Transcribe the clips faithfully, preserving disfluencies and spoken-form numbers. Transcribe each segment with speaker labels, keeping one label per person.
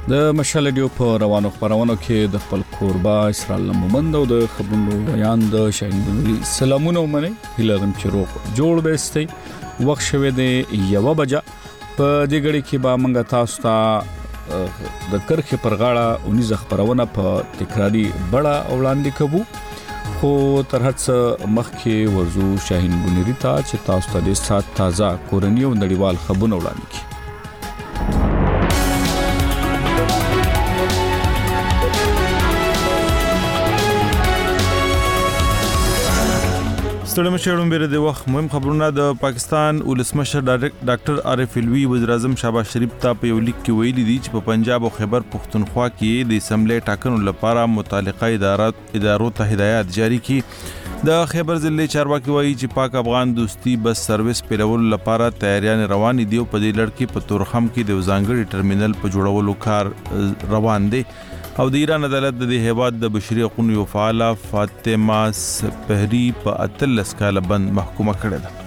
Speaker 1: د مشال ډیو په روانو خبرونو کې د خپل کوربا اسرائیل مومند او د خبرونو بیان د شاهین بنوري سلامونه ومنه هیلرم چې روغ جوړ بهستي وخت شوه د یو بجا په دې غړي کې با منګه تاسو ته د کرخه پر غاړه اونیز خبرونه په تکراری بڑا وړاندې کوو خو تر هڅه مخکې ورزو شاهین بنوري ته چې تاسو ته د سات تازه کورنۍ او نړیوال خبرونه وړاندې کړي. ستړي مشرون بیره د وخت مهم خبرونه. د پاکستان ولسمشر ډاکټر عارف الوی وزیر اعظم شهباز شریف ته په یو لیک کې ویلي دي چې په پنجاب او خیبر پختونخوا کې د اسمبلی ټاکنو لپاره متعلقه ادارات ادارو ته هدایت جاری کړي. د خیبر ضلع چارواکي وایي چې پاک افغان دوستي بس سرویس پیلولو لپاره تیاریان روان دي او په دې لړ کې په تورخم کې د ځانګړي ټرمینل په جوړولو کار روان دی. او د ایران عدالت د هیواد د بشري حقوقو یو فعال فاطمه سپهری په اتلس کاله بند محکومه کړې ده.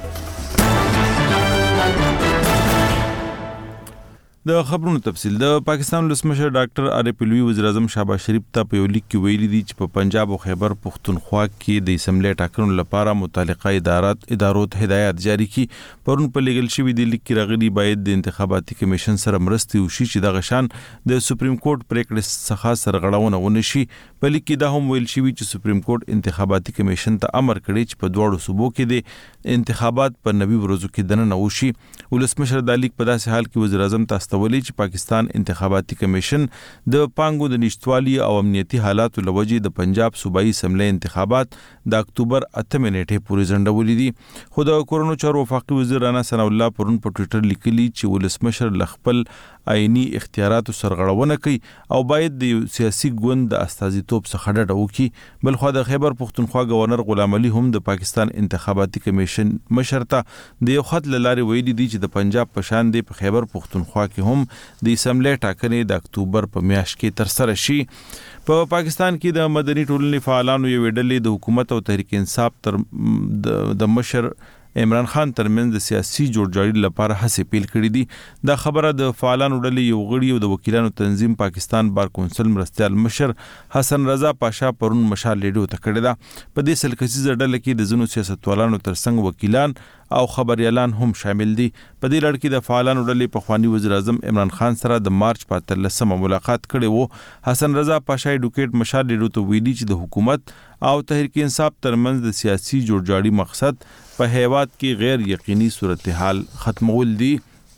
Speaker 1: د خبرونو تفصیل. د پاکستان ولسمشر ډاکټر عارف الوی وزیر اعظم شهباز شریف ته په یو لیک کې ویلي دي چې په پنجاب او خیبر پختونخوا کې د اسمبلی ټاکنو لپاره متعلقه ادارات ادارو ته هدایت جاری کړي. پرون په لیګل شوی د لیک کې راغلي باید د انتخاباتي کمیشن سره مرستې وشي چې د غشان د سپریم کورټ پریکړې څخه سرغړونه ونه شي. په لیک کې دا هم ویل شوی چې سپریم کورټ انتخاباتي کمیشن ته امر کړی چې په دوړو صوبو کې د انتخابات په نوي ورځو کې دننه وشي. ولسمشر د لیک په داسې حال کې وزیر اعظم ته استولي چې پاکستان انتخاباتي کمیشن د پانګو د نشټوالي او امنیتي حالاتو لوجې د پنجاب صوبایي اسمبلی انتخابات د اکتوبر اتمه نیټه پورې ځنډولې دي. خو د کورونو چارو وفاقي وزیر رانا ثنا الله پرون په ټوئیټر لیکلي چې ولسمشر لخپل آئینی اختیاراتو سرغړونه کوي او باید د سیاسي ګوند د استازیتوب څخه ډډه وکړي. بلخو د خیبر پختونخوا گورنر غلام علي هم د پاکستان انتخاباتي کمیشن مشر ته د یو خط لاري ویلي دي چې د پنجاب په شان دی په خیبر پختونخوا کې هم د اسمبلی ټاکنې د اکتوبر په میاشت کې تر سره شي. په پا پاکستان کې د مدني ټولنې فعالانو یو ډلې د حکومت او تحریک انصاف تر د مشر عمران خان ترمنځ د سیاسي جوړجاړي لپاره هڅې پیل کړې دي. دا خبره د فعالانو ډلې یو غړي او د وکیلانو تنظیم پاکستان بار کونسل مرستيال مشر حسن رضا پاشا پرون مشال لیډو ته کړې ده. په دې سلکسي ډله کې د زنو سیاستوالانو ترڅنګ وکیلان او خبريالان هم شامل دي. په دې لړ کې د فعالانو ډلې په خواني وزیر اعظم عمران خان سره د مارچ په اتلسمه ملاقات کړې وو. حسن رضا پاشا ایډوکیټ مشال لیډو ته ویلي چې د حکومت او تحریک انصاف ترمنځ د سیاسي جوړجاړي مقصد په هیواد کې غیر یقیني صورتحال ختمول دي.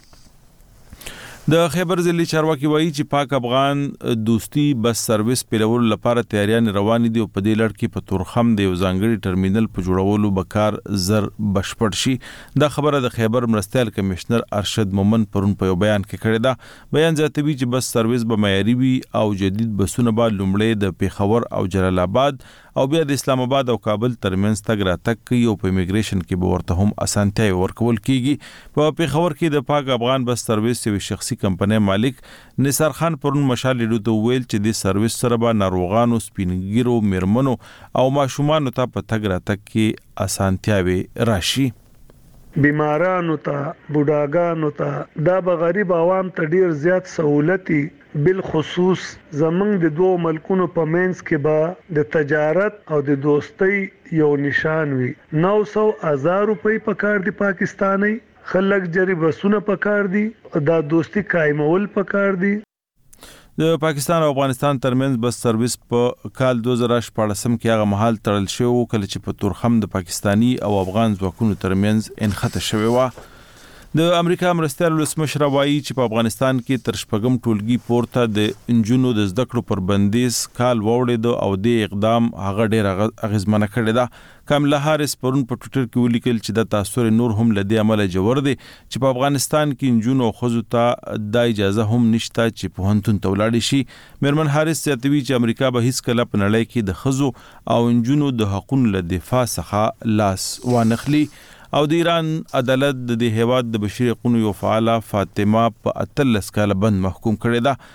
Speaker 1: د خیبر ضلع چارواکي وایي چې پاک افغان دوستي بس سرویس پیلولو لپاره تیاریان روان دي او په دې لړ کې په تورخم د یو ځانګړي ټرمینل په جوړولو بکار زر بشپړ شي. دا خبره د خیبر مرستيال کمشنر ارشد مومن پرون په یو بیان کې کړې ده. بیان زیاتوي چې بس سرویس به معیاري وي او جدید بسونه به لومړی د پیښور او جلال آباد او بیا د اسلام آباد او کابل ترمنځ تګ راتګ کوي او په ایمیګریشن کې به ورته هم اسانتیاوي ورکول کیږي. په پیښور کې د پاک افغان بس سرویس یو شخصي کمپنۍ مالک نثار خان پرون مشال لیډو ته ویل چې د سرویس سره به ناروغانو سپینګیرو میرمنو او ماشومانو ته په تګ راتګ کې اسانتیاوي راشي.
Speaker 2: بیمارانو ته بوډاګانو ته دا به غریب عوام ته ډیر زیات سہولتي بالخصوص زمنګ د دوه ملکونو په منځ کې به د تجارت او د دوستۍ یو نشان وي. نو سو هزار روپۍ په کار دی پاکستاني خلک جری بسونه په کار دي دا دوستي قائمول په کار دي.
Speaker 1: د پاکستان او افغانستان ترمنځ بس سرویس په کال دوه زره شپږم کې هغه مهال تړل شو کله چې په تورخم د پاکستانی او افغان ځواکونو ترمنځ انخته شوی و. د امریکا مرستيال ولسمشر وایي چې په افغانستان کې تر شپږم ټولګي پورته د انجونو د زده کړو پر بندیز کال ووړېدو او د اقدام هغه ډېر اغیزمنه کړی ده. کاملا هاریس پرون په ټوئیټر کې ولیکل چې د تاثیر نور هم لدی عمل جوړ دی چې په افغانستان کې انجونو او خزو ته د اجازه هم نشته چې په هنتون تولاړي شي. میرمن هاریس زیاتوي چې امریکا به هیڅ کله په نړۍ کې د خزو او انجونو د حقوقو له دفاع څخه لاس وانخلي. او د ایران عدالت د هیواد د بشري حقوقو یو فعال فاطمه په اتلس کاله بند محکوم کړې ده.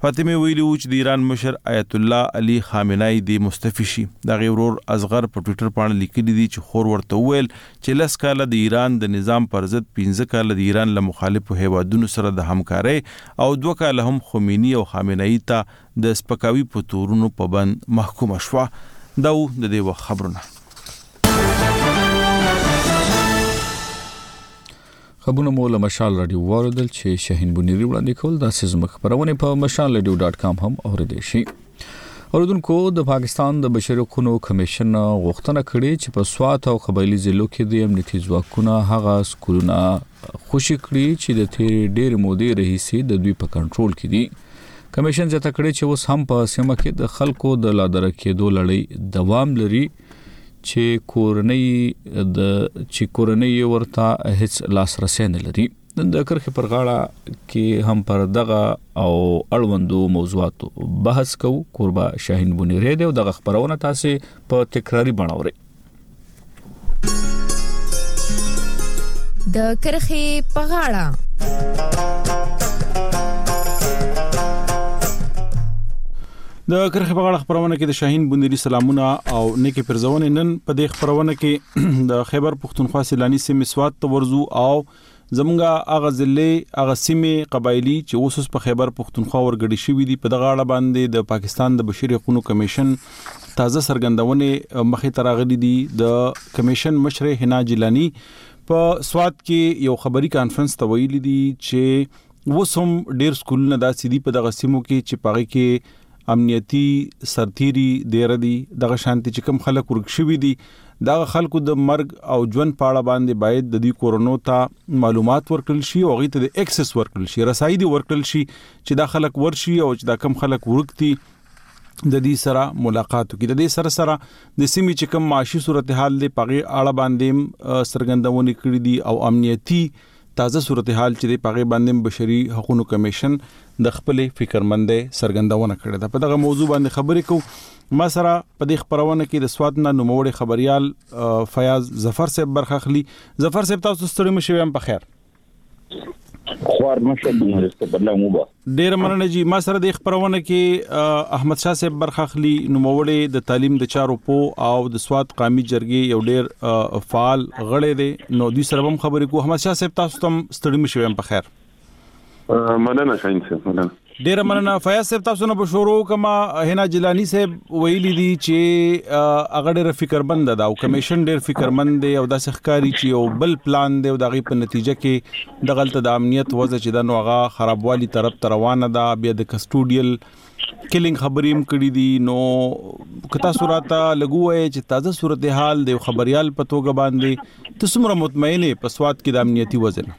Speaker 1: فاطمه ویلي و چې د ایران مشر آیت الله علي خامنه‌ای د مستعفي شي. د غیرور اصغر په ټوئیټر باندې لیکلي دي چې خور ورته وویل چې لس کاله د ایران د نظام پر ضد پنځه کاله د ایران له مخالفو هیوادونو سره د همکارۍ او دوه کاله هم خمینی او خامنه‌ای ته د سپکاوي په تورونو په بند محکوم شوه. دا و د دې وخت خبرونه.
Speaker 3: خبرونه مو له مشال رادیو واردل چې شاهین بنيري وړاندې کول د سیزم خبرونه په مشال رادیو ډاټ کام هم اوریدل شي. اوریدونکو د پاکستان د بشري حقوقو کمیشن غوښتنه کړې چې په سوات او قبایلی ضلعو کې د امنیتي ځواکونو هغه سکولونه خوشي کړي چې د تیر ډېر مودې راهیسې د دوی په کنټرول کې دي. کمیشن ځکه کړی چې اوس هم په سیمه کې د خلکو د لادر کېدو لړۍ دوام لري چې کورنۍ د چې کورنۍ ورته هیڅ لاسرسي نه لري. د کرخې پر غاړه کې هم پر دغه او اړوندو موضوعاتو بحث کوو. قربا شاهین بنيري دی او دغه خبرونه تاسو په تکراری بڼاوري.
Speaker 4: د کرخې په غاړه
Speaker 1: د کرخې په غاړه خبرونه کې د شاهین بنيري سلامونه او نیکی پرزونه. نن په دې خبرونه کې د خیبر پختونخوا سیلانی سیمې سوات ته ورزو او زمونږه اغه ضلع اغه سیمې قبایلی چې اوس په خیبر پختونخوا ورګړي شوې دي په دغه اړه باندې د پاکستان د بشري حقوقو کمیشن تازه سرګندونه مخې تراغلي دي. د کمیشن مشر حنا جیلانی په سوات کې یو خبري کانفرنس ته ویلي دي چې وسم ډیر سکولونه داسې دي په دغه سیمو کې چې پاره کې امنیتی سرتيري ډیر دي. دغه شانتي چې کوم خلک ورکشوي دي دغه خلکو د مرګ او ژوند پاړه باندې باید د دې کورونو ته معلومات ورکړل شي او غي ته د اکسس ورکړل شي رسایي دي ورکړل شي چې دا خلک ورشي او چې دا کم خلک ورکتي د دې سره ملاقات وکړي. د دې سره سره د سیمې چې کوم معاشي صورتحال دی پغه اړه باندې سرګندونه کړې دي او امنیتی تازه صورتحال چې د پاغه باندې بشري حقوقو کمیشن د خپل فکرمندې سرګندونه کړې ده. په دغه موضوع باندې خبرې کوو. ما سره په دې خبرونه کې د سوات نه نوموړي خبريال فیاض ظفر صاحب برخاخلي. ظفر صاحب تاسو ستړي مشوي هم په خیر.
Speaker 5: خوار مشه د بدلا مو با
Speaker 1: ډیر مننه جی. ما سره د خبرونه کې احمد شاه صاحب برخاخلي نوموړي د تعلیم د چارو په او د سوات قومي جرګې یو ډیر فعال غړی دی. نو دوی سره هم خبرې کوو. احمد شاه صاحب تاسو تم ستړي مشوي هم په خیر.
Speaker 6: مننه شاین صاحب مننه.
Speaker 1: ډیر مننه. فیاض صاحب تاسو نه بشورو کما حنا جیلانی صاحب ویلي دي چې هغه ډیر فکرمند ده او کمیشن ډیر فکرمند دی او د سخکاری چې یو بل پلان دی او دغه په نتیجه کې د غلط د امنیت وضع چې د نوغه خرابوالي طرف روانه ده. بیا د کسټوډیل کلینګ خبریم کړی دي. نو کتا سورته لګوي چې تازه صورتحال د خبريال په توګه باندې تاسو مطمئنه په سوات کې د امنیتي وضع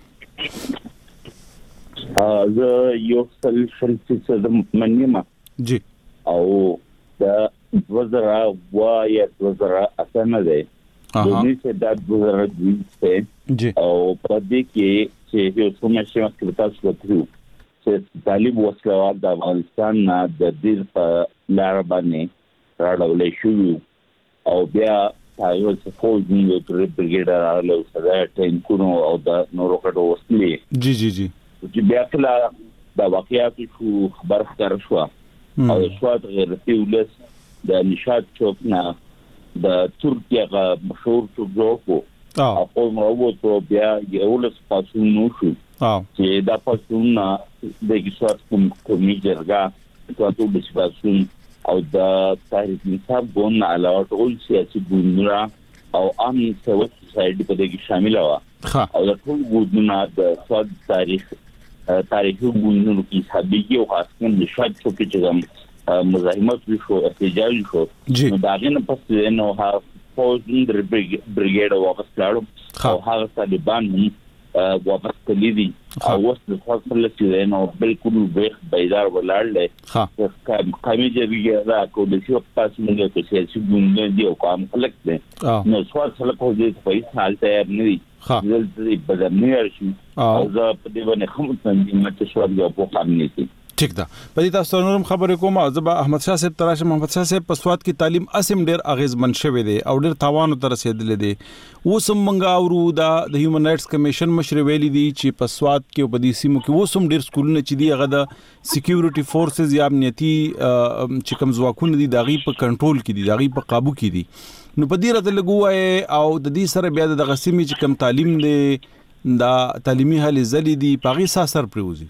Speaker 5: زه یو سل فیصد مطمئنه
Speaker 1: جی
Speaker 5: او د وزرا وای وزرا اسنه ده د دې څخه د وزرا
Speaker 1: جی
Speaker 5: او په دې کې چې یو څومره شي چې تاسو وکړو چې طالب وسله د افغانستان نه د دې په لار باندې راړولې شو او بیا تاسو څه فوج یو تر برګیډر راغلو سره ټینکونو او د نورو کډو وسلې
Speaker 1: جی جی جی
Speaker 5: چې بیا کله د واقعیت شو خبر ښکار شو او سواد غیرتي ولس د نشاط چوک نه د ترکیه مشهور چوک جوړو او په موضوع بیا یو ولس پاسون نو شو چې دا پاسون د کیسات کوم کومي جرګه تاسو د پاسون او د تاریخ انصاف ګون علاوه ټول سیاسي ګوندونه او عام سیاسي سوسایټي په دې کې شامل و او د ټول ګوندونو د سواد تاریخ تاریخي ګوندونو کې حسابي او خاصه د شاد چوک چې مزاحمت وشو احتجاج شو نو دا غنه پس نو ها فوج د برګیډ واپس لاړو او هغه طالبان هم واپس کړي دي او اوس د خپل چې نو بالکل وخت بیدار ولاړل ها قومي جرګه دا کو د څو پاس موږ ته چې ګوند دی او کوم خلک دي نو سوال خلک خو دې په حال ته نه دي دلته بدرنی شي او زه په دې باندې کوم څنګه چې شو دی په قانوني دي
Speaker 1: ٹھیک ده په دې تاسو نورم خبرې کوم او زبا احمد شاه صاحب تراشه محمد شاه صاحب په سواد کې تعلیم اسیم ډیر اغیزمن شوی دی او ډیر تاوان تر رسیدل دي وسم منګه اورو دا د هیومن رائټس کمیشن مشر ویلي دي چې په سواد کې په دې سیمو کې وسم ډیر سکولونه چې دی هغه د سکیورټي فورسز یا امنیتي چې کوم ځواکونه دي دغه په کنټرول کې دي دغه په قابو کې دي نو په دې راته لګوي او د دې سره بیا د غسیمي چې کوم تعلیم دی دا تعلیمي هلي زلي دي پاغي ساسر پروزي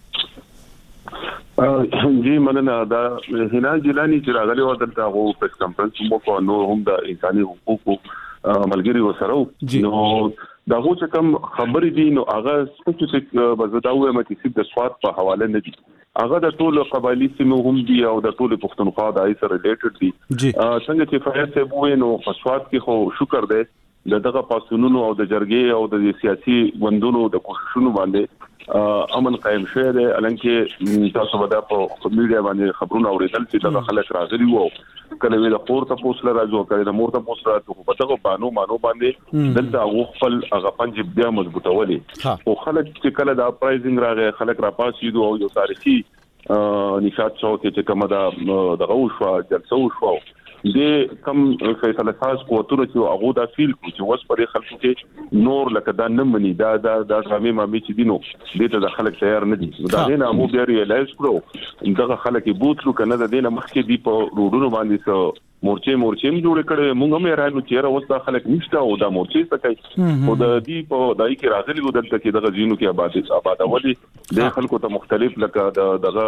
Speaker 6: جی مننه دا هنا جیلانی چې راغلی و دلته غو پریس کانفرنس مو کو نو هم د انساني حقوقو ملګری وسره نو دا غو چې کوم خبرې دي نو هغه سپیسیفیک بزداوه متي سید د سواد په حواله نه دي هغه د ټول قبایلی سیمو هم دي او د ټول پښتونخوا د آی سره ریلیټډ دي څنګه چې فایز ته وې نو په سواد کې خو شکر دی دغه پاسونونو او د جرګې او د سیاسي غوندونو د کوششونو باندې امن قائم شوه دی الانکه تاسو به د میډیا باندې خبرونه اوریدل چې د خلک راغلي وو کله وی د خور ته پوسټ راځو کله د مور ته پوسټ راځو په دغه بانو مانو باندې دلته هغه خپل هغه پنځه بیا مضبوطولي او خلک چې کله د اپرایزینګ راغی خلک را پاسې دو او یو تاریخي نشاط شو چې کومه د دغه شو جلسه شو د کم فیصله ساز قوتونه چې هغه دا فیل کوي چې وس پرې خلکو کې نور لکه دا نه مني دا دا د ډرامې مامي چې دینو دته د خلک تیار نه دي دا نه مو بیا ریلایز کړو دغه خلک بوتلو کنه د دینه مخکې دی په روډونو باندې سو مورچې مورچې جوړ کړي مونږ هم راځو چې را وستا خلک نشته او دا مورچې سکه او د دې په دای کې راځلي ودل کې دغه جینو کې آبادی آبادولي د خلکو ته مختلف لکه دغه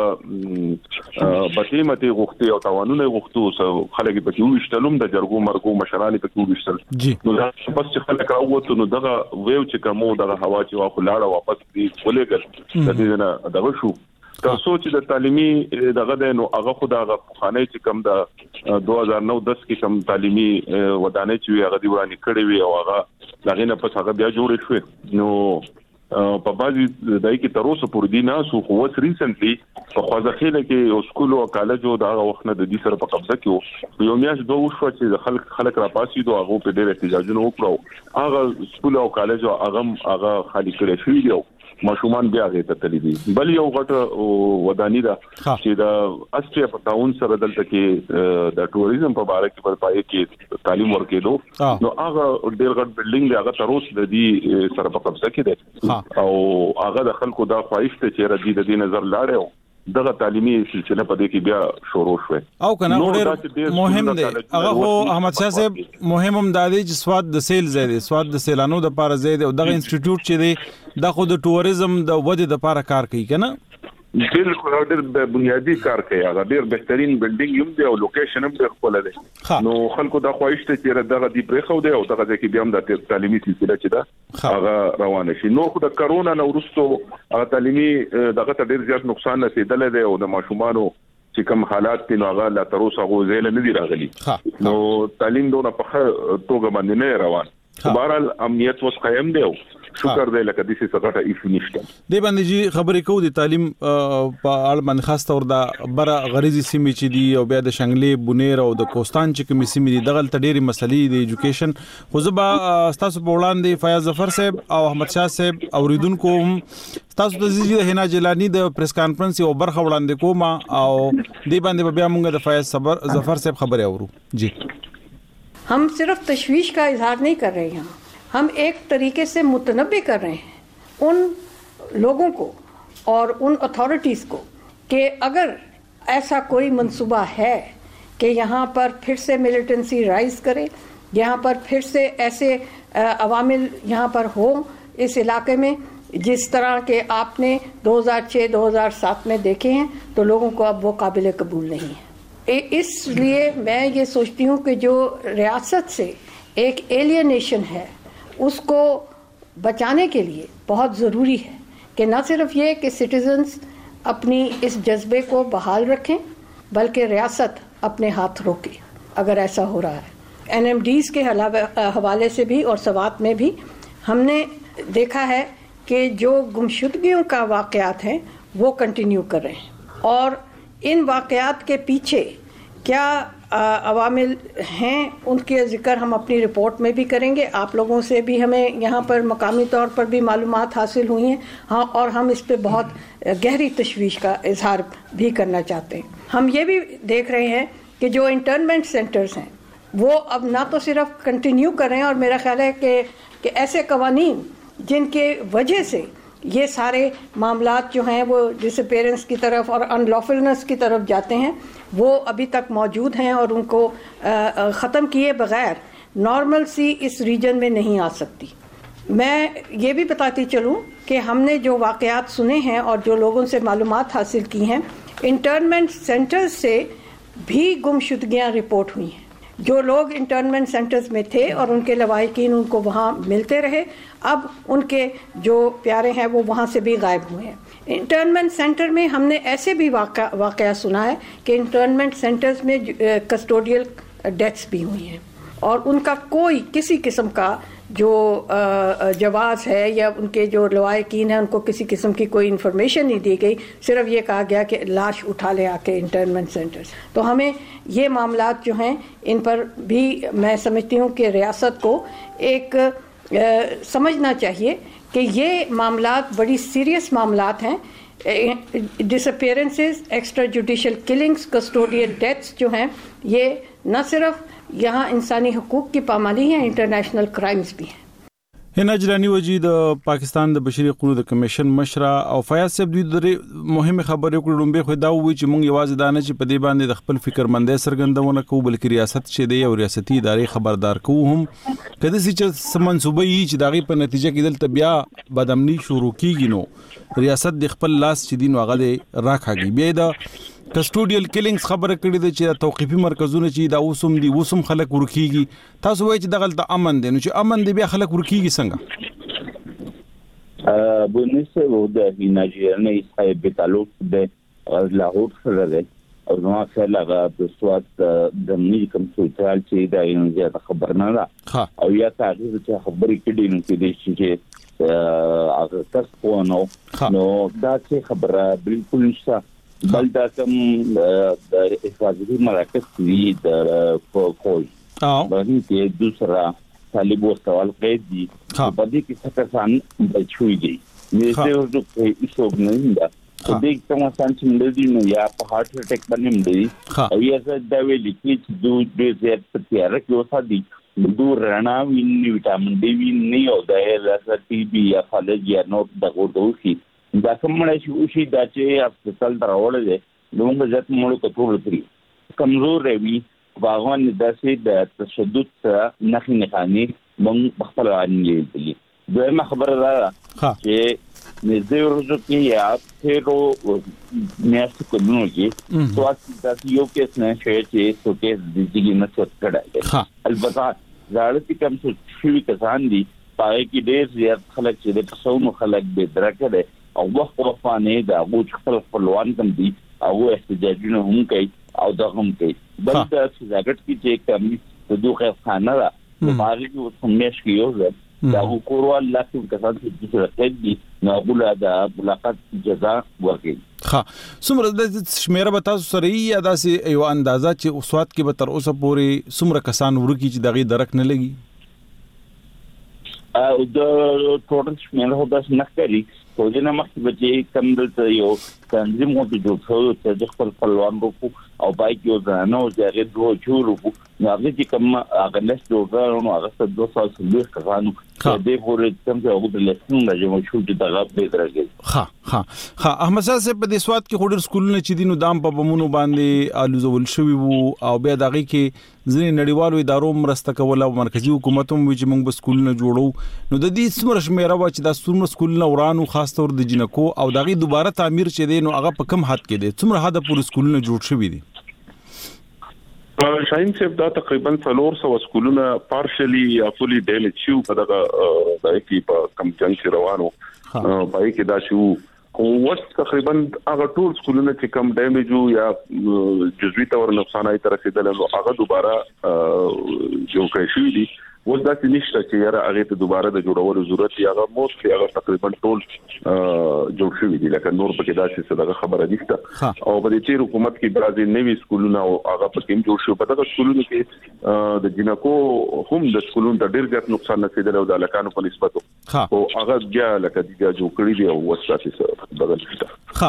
Speaker 6: بټې مته غوښتي او توانونه غوښتو خلک په کې وشتلم د جرګو مرګو مشران په کې وشتل نو دا بس چې خلک راووتو نو دغه ویو چې کومو دغه هوا چې واخو لاړه واپس دی ولېګل د دې نه دغه شو تاسو چې د تعلیمي دغه د نو هغه خدای خانه چې کم د دوه هزار نو دس کې کم تعلیمي ودانې چې هغه دی ورانی کړی وی او هغه لغې نه پس هغه بیا جوړ شو نو په بازي دای کې تر اوسه پور دي نه سو خو وس ریسنټلی په خوځخیله کې یو سکول او کالج او دغه وخت نه د دې سره په قبضه کې یو میاش دوه شو چې خلک خلک را پاسي دوه هغه په ډېر احتجاجونه وکړو هغه سکول او کالج او هغه هغه خالی کړی شوی دی ماشومان بیا غي ته تللی دي بل یو غټه ودانی ده چې د استریا په تاون سره دلته کې د ټوریزم په اړه کې په پای کې تعلیم ورکېدو نو هغه ډېر غټ بلډینګ دی هغه تر اوسه د دې سره په قبضه کې دی او هغه د خلکو د خواهش ته چې ردی د دې نظر لاړو دغه تعلیمي سلسله په دې کې بیا شروع شوه او کنه ډېر مهم دی هغه خو احمد شاه صاحب مهم هم د دې سواد د سیل زیاده سواد د سیلانو د پاره زیاده او دغه انسټیټیوټ چې دی د خو د ټوریزم د ودې د پاره کار کوي کنه بالکل ډېر بنیادی کار کوي هغه ډېر بهترین بلډینګ یم دی او لوکیشن هم ډېر خپل دی نو خلکو دا خواهش ته چې دغه دی پرې خو دی او دغه کې بیا هم د تعلیمي سلسله چې دا هغه روانه شي نو خو د کرونا نو وروسته هغه تعلیمي دغه ته ډېر زیات نقصان رسیدل دی او د ماشومانو چې کوم حالات په نوغه لا تر اوسه غوځیل نه دی راغلي نو تعلیم دونه په توګه باندې نه روان بهرحال امنیت وس قائم دی شکر دی لکه د څه څه ایشو نشته دی باندې جی خبرې کوو د تعلیم په اړه باندې خاص تور د بره غریزي سیمې چې دی او بیا د شنګلې بونیر او د کوستان چې کوم سیمې دي دغه ډېری مسلې د ایجوکیشن خو زبا تاسو په وړاندې فیاض ظفر صاحب او احمد شاه صاحب اوریدونکو تاسو د زیږی هنا جیلانی د پریس کانفرنس او برخه وړاندې کوم او دی باندې بیا موږ د فیاض ظفر صاحب خبرې اورو جی
Speaker 7: हम सिर्फ तशवीश का इजहार नहीं कर रहे हैं हम एक तरीके से मुतनब्बे कर रहे हैं उन लोगों को और उन अथॉरिटीज़ को कि अगर ऐसा कोई मंसूबा है कि यहाँ पर फिर से मिलिटेंसी राइज करे यहाँ पर फिर से ऐसे अवामिल यहाँ पर हो इस इलाके में जिस तरह के आपने दो हज़ार छह दो हज़ार सात में देखे हैं तो लोगों को अब वो काबिल कबूल नहीं है इसलिए मैं ये सोचती हूँ कि जो रियासत से एक एलियनेशन है उसको बचाने के लिए बहुत ज़रूरी है कि न सिर्फ ये कि सिटीजन्स अपनी इस जज्बे को बहाल रखें बल्कि रियासत अपने हाथ रोके अगर ऐसा हो रहा है एन एम डीज़ के हवाले से भी और सवात में भी हमने देखा है कि जो गुमशुदगियों का वाक़यात हैं वो कंटिन्यू कर रहे हैं और इन वाक़यात के पीछे क्या अवामिल हैं उनके ज़िक्र हम अपनी रिपोर्ट में भी करेंगे। आप लोगों से भी हमें यहाँ पर मकामी तौर पर भी मालूमात हासिल हुई हैं, हाँ, और हम इस पे बहुत गहरी तशवीश का इजहार भी करना चाहते हैं। हम ये भी देख रहे हैं कि जो इंटर्नमेंट सेंटर्स हैं वो अब ना तो सिर्फ कंटिन्यू कर रहे हैं, और मेरा ख्याल है कि, कि ऐसे कवानीन जिनके वजह से ये सारे मामलात जो हैं वो डिसअपीयरेंस की तरफ और अनलॉफुलनेस की तरफ जाते हैं, वो अभी तक मौजूद हैं, और उनको ख़त्म किए बगैर नॉर्मल सी इस रीजन में नहीं आ सकती। मैं ये भी बताती चलूँ कि हमने जो वाक़यात सुने हैं और जो लोगों से मालूमात हासिल की हैं, इंटर्नमेंट सेंटर्स से भी गुमशुदगियाँ रिपोर्ट हुई हैं। जो लोग इंटर्नमेंट सेंटर्स में थे और उनके लवाहिकीन उनको वहाँ मिलते रहे, अब उनके जो प्यारे हैं वो वहाँ से भी गायब हुए हैं। इंटर्नमेंट सेंटर में हमने ऐसे भी वाक़ा वाक़या सुना है कि इंटर्नमेंट सेंटर्स में कस्टोडियल डेथ्स भी हुई हैं, और उनका कोई किसी किस्म का जो जवाब है या उनके जो लवाहिकीन हैं उनको किसी किस्म की कोई इन्फॉर्मेशन नहीं दी गई, सिर्फ ये कहा गया कि लाश उठा ले आके इंटर्नमेंट सेंटर्स। तो हमें ये मामलात जो हैं इन पर भी मैं समझती हूँ कि रियासत को एक आ, समझना चाहिए कि ये मामलात बड़ी सीरियस मामलात हैं। Disappearances, extra judicial killings, custodial deaths जो हैं ये न सिर्फ यहाँ इंसानी हुकूक की पामाली है, इंटरनेशनल क्राइम्स भी हैं।
Speaker 1: हिना जिलानी वजी د पाकिستان د بشري حقوقو د کمیشن مشره او فیاض صاحب دوی د مهمه خبرې کړې لومبه خو دا وی چې مونږ یوازې دانه چې په دې باندې د خپل فکر مندې سرګندونه کوو، بلکې ریاست چې دی او ریاستي ادارې خبردار کوو هم کله چې سمنسوبه یي چې دغه په نتیجه کې دلته بیا بدامني شروع کیږي، نو ریاست د خپل لاس چې دین هغه راکاږي. بیا د کسټوډیل کیلینګز خبره کړې ده چې توقيفي مرکزونه چې دا اوسم دي اوسم خلک ورکیږي. تاسو وایئ چې دغه د امن دي، نو چې امن دی بیا خلک ورکیږي څنګه؟
Speaker 5: ا بونیسه و د نایجیریا صاحب تعلق د لاهور سره ده، او نو خلک د سواد د ملي کوم سوچال چې دا یو خبر نه ده، او یا تاسو چې خبرې کړي نو چې چې هغه تاسو په نو نو دا چې خبره بالکل نشته، بل دا کوم د حفاظتي مراکز دي د فوج او باندې کې دوسرا طالبو سوال قید دي په دې کې څه کسان بچوي دي نه څه ورته هیڅ نه ده. په دې کې کوم څه چې مندي نو یا په هارت اٹیک باندې مندي او یا څه دا ویل چې دوی د زیات په تیار کې وسادي دور رڼا ویني وټامین ډي ویني او د هر ټي بي یا فالج یا نو د ورته دا کومه شي او شي دا چې هسپتال دراوړل دي نو ځات مړو کټول کړی کمزور وي باغوان داسې د تشدد سره نخي نخاني مونږ خپل باندې دي. دویمه خبره ده چې نږدې ورځو کې یا پیرو میاشت کومو کې سوات د یو کیس نه شوی چې څو کیس د دې نه څه کړای. البته ځاړتي کوم څه شوی کسان دي پای کې ډېر زیات خلک چې د څونو خلک به درکړي او وخت وفانه دا او خپل خپلوان کوم دي او احتجاجونه هم کوي او دا هم کوي. بل دا ځاګټ کې چې کوم د دوه خانه را په باندې او سمېش کې یو ځل دا وکړو لکه کسان چې چې دي نو بوله دا ملاقات جزاء ورکړي.
Speaker 1: ها څومره د شمیره به تاسو سره یا داسې یو اندازه چې اوسوات کې به تر اوسه پورې څومره کسان ورکی چې دغه درک نه لګي؟
Speaker 5: او د ټوټل شمیره هو داس نه کوي خو دې نه مخکې به چې کوم دلته یو تنظیم موږ جوړ کړو چې د خپل خپلوان وکړو او پای کې یو ځانو چې هغه دوه جوړ وکړو نو هغه چې کوم هغه لست جوړ کړو نو هغه څه دوه سال څلور کسانو دې پورې کوم چې هغه د لستون د جمع شو چې دغه به درګي.
Speaker 1: ها ها ها احمد صاحب په دې سواد کې خوري سکولونه چې دینو دام په بمونو باندې الوزول شوی وو او بیا دغه کې ځینې نړیوالو ادارو مرسته کوله او مرکزی حکومت هم وی چې موږ به سکولونه جوړو، نو د دې څومره شمیره وا چې دا څومره سکولونه ورانو خاص تور د جنکو او دغه دوباره تعمیر چې دی نو هغه په کم حد کې دی څومره حد پورې سکولونه جوړ شوي دي؟
Speaker 6: شاهین صاحب دا تقریبا څلور سوه سکولونه پارشلی یا فولي ډیمیج شو په دغه ځای کې په کم جنګ کې روانو پای کې دا شو خو وس تقریبا هغه ټول سکولونه چې کم ډیمیج یا جزوي تور نقصان ای تر رسیدل نو هغه دوباره جوړ کړی شي دي اوس دا نشته چې یاره هغه ته دوباره د جوړولو ضرورت یا هغه موست هغه تقریبا ټول جوړ شوی دي لکه نور پکې دا چې څه خبره نشته او په دې چې حکومت کې بعضي نوي سکولونه او هغه پکې جوړ شو په دغه سکولونو کې د جنکو هم د سکولونو ته ډیر زیات نقصان رسیدل او د لکانو په نسبت او هغه بیا لکه دغه جوړ کړی دی او وساتي څه بدل شته
Speaker 1: ها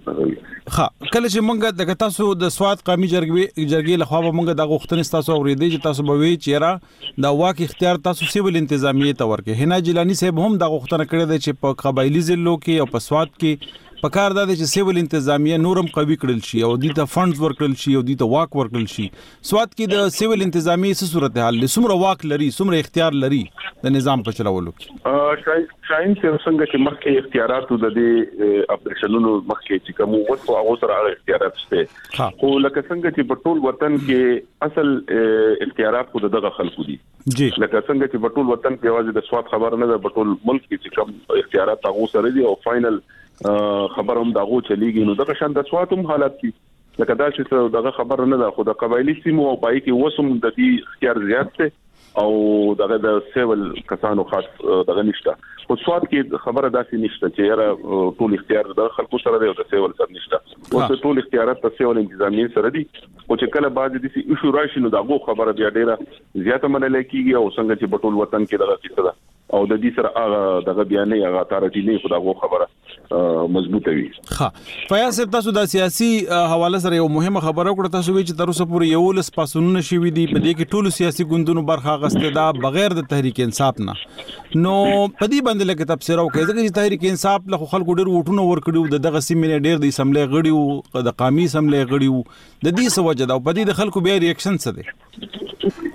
Speaker 1: ها کله چې مونږ د تاسو د سواد قومي جرګې جرګې لخوا مونږ د غوښتنې تاسو اورېدې چې تاسو به وی چیرې دا واک اختیار تاسو سیول انتظامیه ته ورکې حنا جیلانی صاحب هم د غوښتنه کړې ده چې په قبایلی ضلعو کې او په سواد کې پکار ده چې سیول انتظامیه نورم قوي کړل شي او د ته فندز ورکړل شي او د ته واک ورکړل شي سواد کې د سیول انتظامیه څه صورتحال لسمره واک لري سمره اختیار لري د نظام په چلولو
Speaker 6: کې شاین چې څنګه چې مخکې اختیارات د دې اپریشنونو مخکې چې کوم وڅو هغه سره اختیارات شته خو لکه څنګه چې په ټول وطن کې اصل اختیارات خو دغه خلکو دي
Speaker 1: جی
Speaker 6: لکه څنګه چې په ټول وطن کې واځي د سواد خبر نه ده په ټول ملک کې چې کوم اختیارات هغه سره دي او فائنل خبر هم دغه چلیږي نو دغه شان د سواد هم حالت دي لکه دا چې دغه خبر نه ده خو د قبایلی سیمو او پای کې وسم د دې اختیار زیات ته او دغه د سیول کسانو خاص دغه نشته خو سواد کې خبره داسې نشته چې یاره ټول اختیار د خلکو سره دی او د سیول سره نشته او ټول اختیارات د سیول انتظامیه سره دي او چې کله بعد د دې ایشو راشي نو دغه خبره بیا ډیره زیاته منل کیږي او څنګه چې په ټول وطن کې دغه څه ده او د دې سره هغه دغه بیانې هغه اتارټی نه خدای خبره مضبوطه وي
Speaker 1: ها فیاض صاحب تاسو د سیاسي حواله سره یو مهمه خبره وکړه تاسو وی چې تر اوسه پورې یو لس پاسونه شوي دي په دې کې ټول سیاسي ګوندونو برخه غسته دا بغیر د تحریک انصاف نه نو په دې باندې لکه تفسیر او کېږي چې تحریک انصاف له خلکو ډېر وټونه ورکړي دغه سیمې ډېر د اسمبلی غړي او د قومي اسمبلی غړي د دې سوجه دا په دې د خلکو بیا ریاکشن څه دی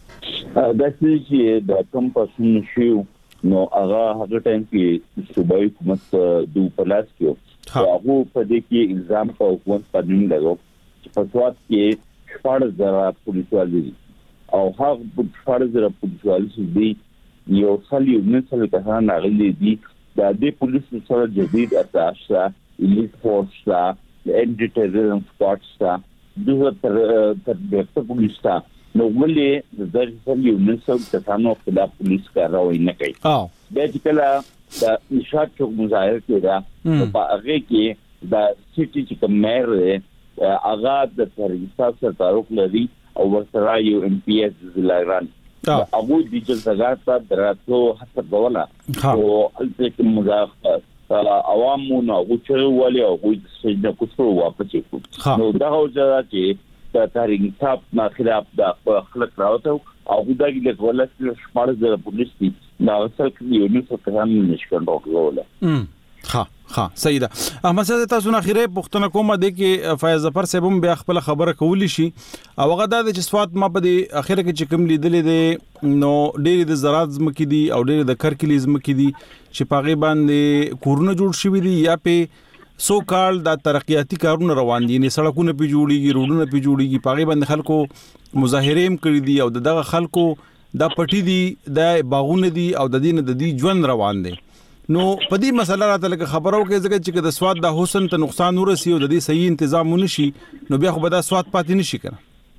Speaker 5: دا چې د کوم پاسونه شو نو هغه هغه ټایم کې صوبایي حکومت د پلاس کې هغه په دې کې الزام په حکومت باندې لګو چې په سواد کې شپږ زره پولیسوال دي او هغه شپږ زره پولیسوال چې یو څل یو نسل کسان راغلي دي د دې پولیسو سره جدید اساسا الیټ فورس دا انټي ټیرریزم سکواډ دا دغه تر تر د پولیس تا نو ولې د ځل یو نسل کسانو خلاف پولیس کاروي نه کوي
Speaker 1: او
Speaker 5: د چې کله د نشاط چوک مظاهره کېده په هغه کې د سټي چې کوم مېر هغه د تحریک سره تعلق لري او ورسره یو ام پی ایس زلایران هغه د جزګات په دراتو حسب ولا او الته مظاهره عوامو نو غوښتل ولې او غوښتل چې کوڅو واپس کړو نو دا وجه چې د تحریک صاحب ما خلاف د خلک راوته او دغه د ولست شپږ زره پولیس دي دا اصل کې یو نو څه کلام نشکن راغله
Speaker 1: ها ها سیده احمد صاحب تاسو نه اخیره پښتنه کومه د کې فیاض ظفر صاحب هم بیا خپل خبره کولی شي او هغه د چسوات ما په د اخیره کې چې کوم لیدلې دي نو ډېر د زراعت زمکې دي او ډېر د کرکلی زمکې دي چې پاغي باندې کورونه جوړ شوي دي یا په سو کال د ترقیاتی کارونه روان دي نه سړکونه پی جوړیږي روډونه پی جوړیږي پاغي باندې خلکو مظاهره هم کړی دي او دغه خلکو د پټی دي د باغونه دي او د دین د دي ژوند روان دي نو په دې مسله راته لکه خبرو کې ځکه چې د سواد د حسن ته نقصان ورسي او د دې صحیح تنظیم ونشي نو بیا خو به دا سواد پاتې نشي کنه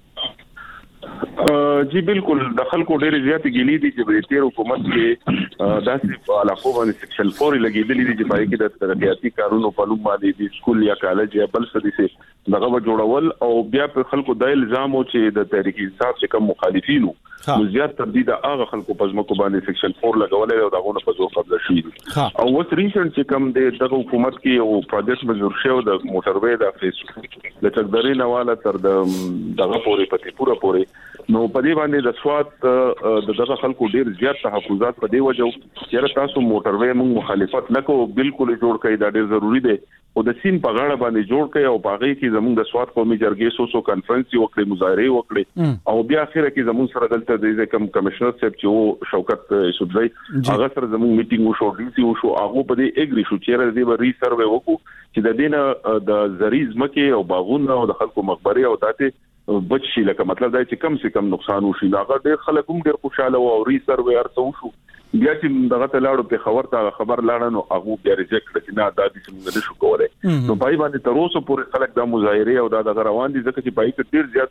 Speaker 6: جی بالکل د خلکو ډېر زیات ګیلې دي چې د تیر حکومت کې داسې علاقو باندې سیکشن فور لګېدلې دي چې پای کې د ترقیاتی کارونو په لوم باندې د سکول یا کالج یا بل څه دي دغه جوړول او بیا په خلکو د الزام او چې د تحریک انصاف څخه کوم مخالفینو نو زیات تبدید هغه خلکو په ځمکو باندې سیکشن فور لګولې او دغه په زور قبل شي او وس ریسنت چې کوم د دغه حکومت کې یو پروجیکټ منظور شو د موټروي د فیس د چکدري نواله تر د دغه پورې پتی پورا پورې نو په دې باندې د سواد د دغه خلکو ډیر زیات تحفظات په دی وجو چې تاسو موټروي موږ مخالفت نکو بالکل جوړ کړئ دا ډیر ضروری دی او د سین په غاړه باندې جوړ کړئ او په هغه کې زموږ د سواد قومي جرګې سو سو کانفرنس وکړي مظاهره وکړي او بیا اخره کې زموږ سره دلته د کم کمشنر صاحب چې شوکت سودزی هغه سره زموږ میټینګ وشو ډی سی وشو هغه په دې اګری شو چې راځي به ری سروې وکړو چې د دینه د زریز مکه او باغونه او د خلکو مقبره او داته بچ شي لکه مطلب دا چې کم سے کم نقصان وشي دا ډېر خلک هم ډېر خوشاله او ری سروې ارته وشو بیا چې دغه ته لاړو په خبر ته خبر لاړ نو هغه بیا ریجکټ کړ نه دا د څنګه نشو کولای نو پای باندې تر اوسه پورې خلک د مظاهره او د روان دي ځکه چې پای کې ډېر زیات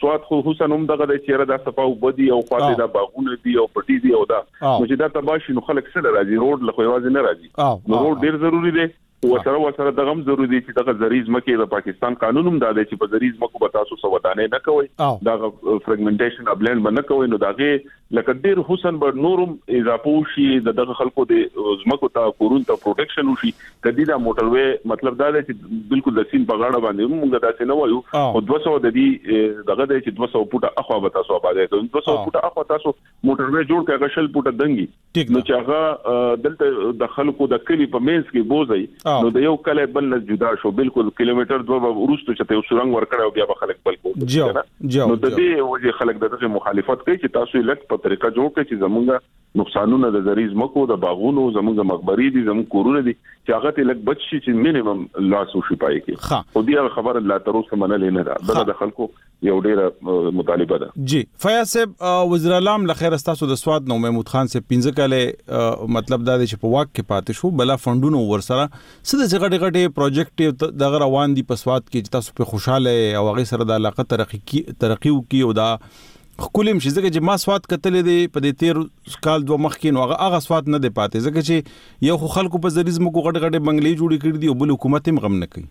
Speaker 6: سواد خو حسین هم دغه د چیرې د صفاو بدی او خاطر د باغونه دی او پټي دی او دا چې دا تباشي نو خلک سره راځي روډ له خو نه راځي نو روډ ډیر ضروری دی او سره وسره دغه هم ضروری دی چې دغه زریز مکه د پاکستان قانون هم دا دی چې په زریز مکو به تاسو سودانه نه کوي دا فرګمنټیشن ابلند باندې کوي نو داغه لکه ډیر حسین بر نورم اضافه شي دغه خلکو د زمکو ته کورون ته پروټیکشن وشي کدی دا موټر وې مطلب دا دی چې بالکل د سین په غاړه باندې موږ دا څه نه وایو او دوه سوه د دې دغه دی چې دوه سوه فوټه اخوا به تاسو آباد کوئ دوه سوه فوټه اخوا تاسو موټر وې جوړ کړئ غشل فوټه دنګي نو چې هغه دلته د خلکو د کلی په مینس کې بوزي نو د یو کله بل نه جدا شو بالکل کیلومتر دوه ورستو چې ته سورنګ ورکړو بیا به خلک بل کو نو د دې وجه خلک دغه مخالفت کوي چې تاسو لک په طریقه جوړ کړئ چې زمونږ نقصانونه د زریز مکو د باغونو زمونږ مقبري دي زمونږ کورونه دي چې هغه ته لک بچ شي چې مینیمم لاس وشي پای کې خو دې خبره لا تر اوسه منل نه ده د خلکو یو ډیره مطالبه ده
Speaker 1: جی فیاض صاحب وزیر اعظم لخر استاسو د سواد نو محمود خان سے پنځه کاله مطلب دا چې په واک کې پاتې شو بلا فندونو ورسره سده څنګه غټه پروجیکټ دغه روان دي په سواد کې چې تاسو په خوشاله او هغه سره د علاقه ترقی ترقی وکي او دا خپلم شي ځکه چې ما سواد کتلې دي په دې تیر کال دوه مخکې نو هغه هغه سواد نه دی پاتې ځکه چې یو خلکو په زریز مکو غټ غټ بنگلې جوړې کړې دي او بل حکومت هم غم نه کوي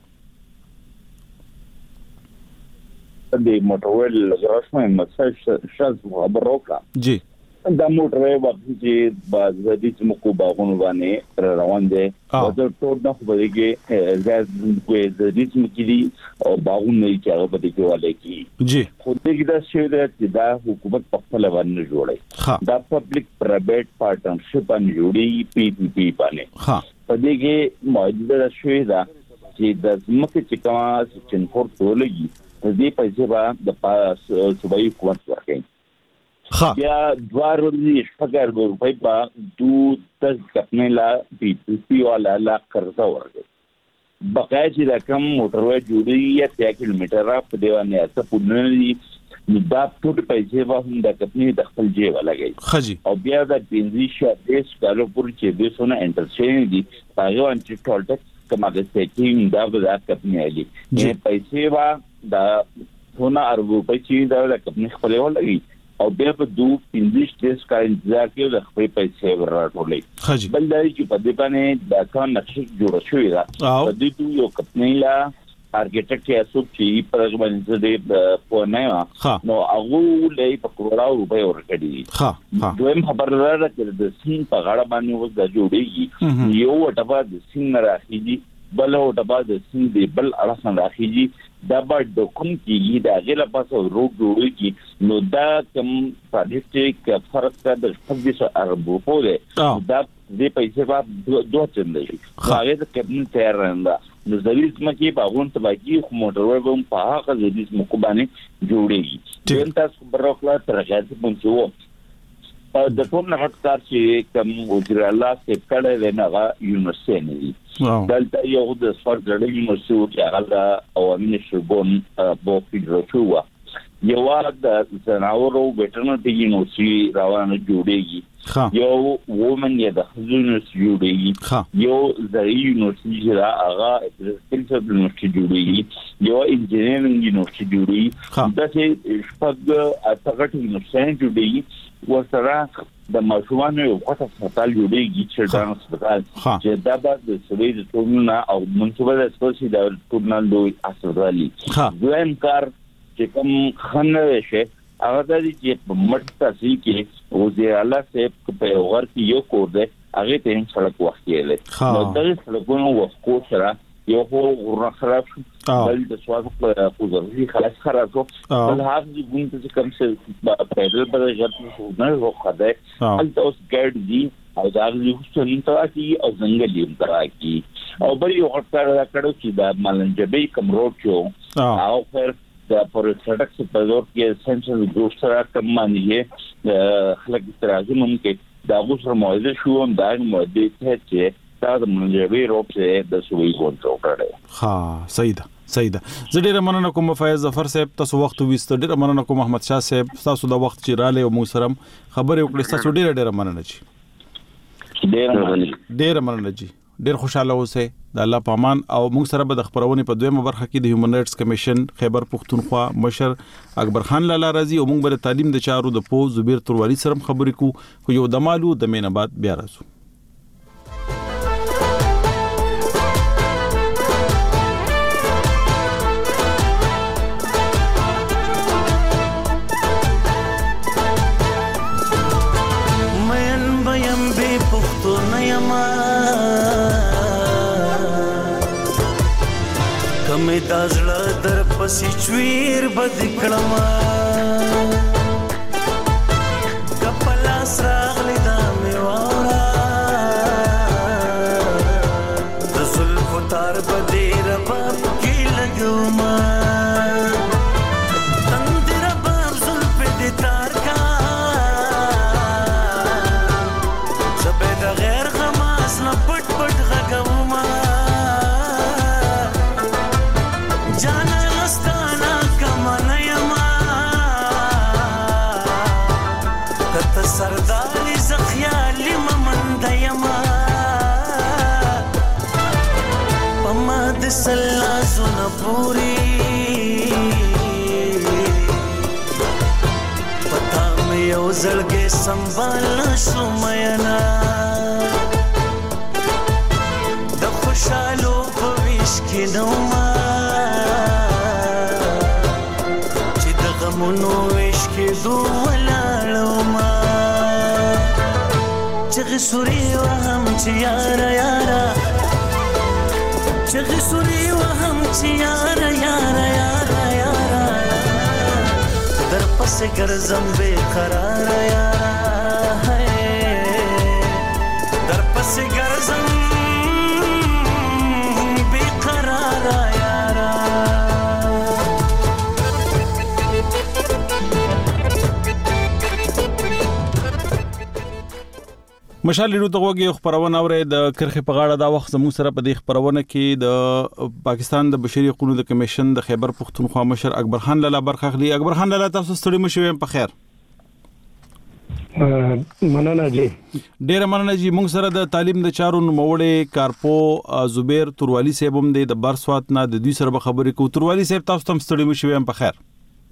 Speaker 5: د موټرویل رسمي مسج شاز خبروکا
Speaker 1: جی
Speaker 5: دا موټروي وخت چې باز د دې مکو باغونو باندې روان دي او د ټول نه خو بلګي زاد کوی د دې مکې دي او باغونه چې هغه په دې کې والي کی
Speaker 1: جی
Speaker 5: خو دې دا شی چې دا حکومت په خپل باندې جوړي دا پبلک پرایویټ پارټنرشپ باندې جوړي پی پی پی باندې ها په دې کې موجوده شی دا چې د مکه چې کومه چې انفورس ولګي دې پیسې به د صوبایي حکومت ورکړي
Speaker 1: ها
Speaker 5: یا دوار ورځې شپږ روپۍ په دو تر کپنه لا پی پی پی والا لا قرضه ورکړي بقای چې رقم موټروي جوړي یا تیا کیلومتر را په دیوانه اسه پونلې دا ټول پیسې به هم د کپنې د خپل جیب لګي
Speaker 1: خجی
Speaker 5: او بیا د پنځه شپږ کالو پورې چې د سونه انټرچینج دي هغه ان چې ټول ټکس کما د سیټینګ دا به د کپنې علي چې پیسې به دا سونه اربو پیسې دا د کپنې خپل ولګي او بیا په دوه پنځه شپږ کال انتظار کې د خپل پیسې ورټولې بل دا چې په دې باندې د کان نقشه جوړ شوې ده په دې دوه یو کپنې لا ارکیټیکټ یې اسوب چې په باندې د پونه نو هغه لې په کروڑو روپے ورکړي ها دویم خبردار چې د سین په غاړه باندې وځ د جوړيږي یو ټبا د سین راخيږي بل او ټبا د سین دی بل اړه راخيږي دا به د کوم کېږي دا غلا پاسو روډ جوړيږي نو دا کوم پروجیکټ فرق د خپل اربو په دا دې پیسې په دوه چنده شي هغه د کپن تیار راندا نو زریز مکه باغون ته باقي موټروي هم په هغه زریز مکو باندې جوړيږي چې تاسو بروکلا ترغاځي پونچو د ټول نه کار چې کوم وزیر الله چې کړه له یونیورسيټي نه دلته یو د سپورت لړۍ یونیورسيټي چې هغه عوامي شګون په فیډراتیوا یو د زناورو ویټرنری یونیورسيټي روانه جوړیږي یو وومن یا د خزونو جوړیږي یو د یونیورسيټي را هغه سپیشل یونیورسيټي جوړیږي یو انجینرینګ یونیورسيټي جوړیږي دا چې شپږ اټغټ یونیورسيټي جوړیږي ورسره د ماشومانو یو خاصه هسپتال جوړیږي چې دا هسپتال چې دا د سوي د ټولنه او منصوبه د سپورتي د ټولنه دوی اساسالي دویم کار چې کوم خنه شي هغه د دې په مټه کې وزیر اعلی صاحب په اور کې یو کور دی هغه ته هم سړک وختیله نو د سړکونو وښکو سره یو ورو خراب شو بل د سواد په وزارتي خلاص خراب شو بل هغه د ګوند څخه کم څه پیدل په ځای شو نه وخته الته اوس ګډ دي او دا یو څه انتراکي او ځنګلي انتراکي او بل یو خطر راکړو چې د مالنجبې کوم روډ شو او پر د پر سړک په لور کې سنټرل ګروپ سره کوم باندې خلک ترازم هم کې دا غوښه موجوده شو هم دا موجوده چې دا د منځوي روپ څخه د سوي کنټرول کړي
Speaker 1: ها صحیح ده صحیح ده زه ډیره مننه کوم فیاض ظفر صاحب تاسو وخت وست ډیره مننه کوم محمد شاه صاحب تاسو د وخت چې رااله او مو سره خبرې وکړې تاسو ډیره ډیره مننه چی
Speaker 5: ډیره مننه
Speaker 1: ډیره مننه جی ډیر خوشاله اوسئ د الله پامان. او موږ سره به د خبرونه په دویمه برخه کې د هیومن رائټس کمیشن خیبر پختونخوا مشر اکبر خان لالا راځي او موږ به تعلیم د چارو د پو زبیر توروالی سره خبرې کوو. خو یو د مالو د مینبات بیا راځو.
Speaker 8: کمه دازړه در پسې چویر بد کړما کپلا سراغلی دا میوارا د زلف تار بده رباب کې لګوما تند رباب زلف دې تار کا زبې د غیر غماس نه پټ پټ غګوما سرداري زخيالي ممند يما پما د سلا زون پوري پتا مې یو زړګي سنبال شو مینا د خوشالو په ویش کې نو ما چې د غمونو ویش کې دوه ما چغ سوري وهم چې یارا یارا چغ سوري وهم چې یارا یارا یارا یارا در پسې ګرځم بے قرار یارا در پسې ګرځم بے قرار یارا
Speaker 1: مشال لرو دغه یو خبرونه اورې د کرخې په غاړه دا وخت زموږ سره په دې خبرونه کې د پاکستان د بشري حقوقو د کمیشن د خیبر پختونخوا مشر اکبر خان لالا برخه اخلي. اکبر خان لالا تاسو ستړي مشوي په خیر.
Speaker 2: مننه جی.
Speaker 1: ډیر مننه جی. موږ سره د تعلیم د چارو نوموړی کارپو زبیر توروالی صاحب هم د برسوات نه د دوی سره خبرې کوو. توروالی صاحب تاسو تم ستړي مشوي په خیر.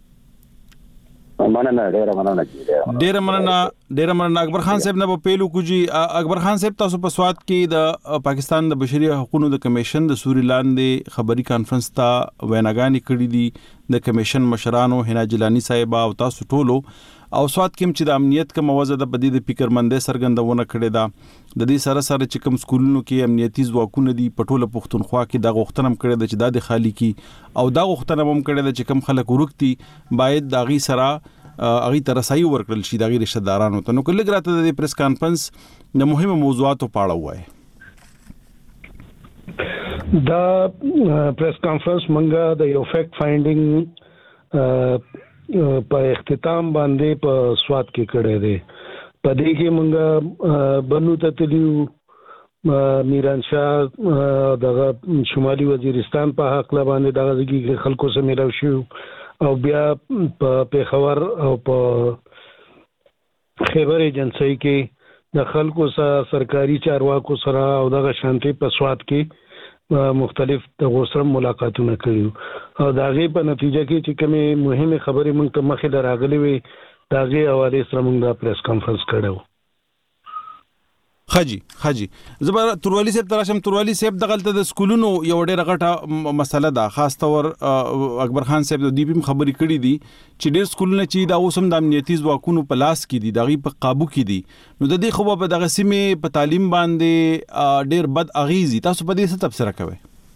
Speaker 9: مننه ډیر مننه
Speaker 1: ډیر مننه ډیر مننه اکبر خان صاحب نه په پیلو کوجی. اکبر خان صاحب تاسو په سواد کې د پاکستان د بشري حقوقو د کمیشن د سوري لاندې خبري کانفرنس ته ویناګانی کړې دي د کمیشن مشرانو حنا جیلانی صاحب او تاسو ټولو او سواد کې چې د امنیت کوم وضع د بدی د فکرمندې سرګندونه کړې ده د دې سره سره چې کوم سکولونو کې امنیتي ځواکونه دي پټوله پختونخوا کې د غوښتنم کړې ده چې د خالی کې او دا غوښتنم هم کړې ده چې کوم خلک ورکتي باید د غي سره اغي تر رسایي ورکړل شي د غیر رشتہ دارانو ته. نو کله ګراته د پریس کانفرنس د مهمه موضوعاتو په اړه وایي.
Speaker 2: دا پریس کانفرنس منګه د یو فیکټ فایندینګ په اختتام باندې په سواد کې کړه دي. په دې کې منګه بنو ته تلیو میران شاه دغه شمالي وزیرستان په حق لا باندې دغه ځګي خلکو سره ملو شو او بیا په پیښور او په خیبر ایجنسی کې د خلکو سره سرکاري چارواکو سره او دغه شانتي په سواد کې مختلف د غوسره ملاقاتونه کړیو او داغه په نتیجه کې چې کومه مهمه خبرې موږ ته مخې دراغلي وي داغه حواله سره موږ د پریس کانفرنس کړو.
Speaker 1: خجی خجی زبر توروالی صاحب تراشم توروالی صاحب دغلته د سکولونو یو ډېر غټه مسله ده خاص تور اکبر خان صاحب د دیپم خبرې کړې دي چې ډېر سکولونه چې دا اوسم د امنیتي ځواکونو په لاس کې دي دغه په قابو کې دي نو د دې خو په دغه سیمه په تعلیم باندې ډېر بد اغیزي تاسو په دې څه تبصره کوئ؟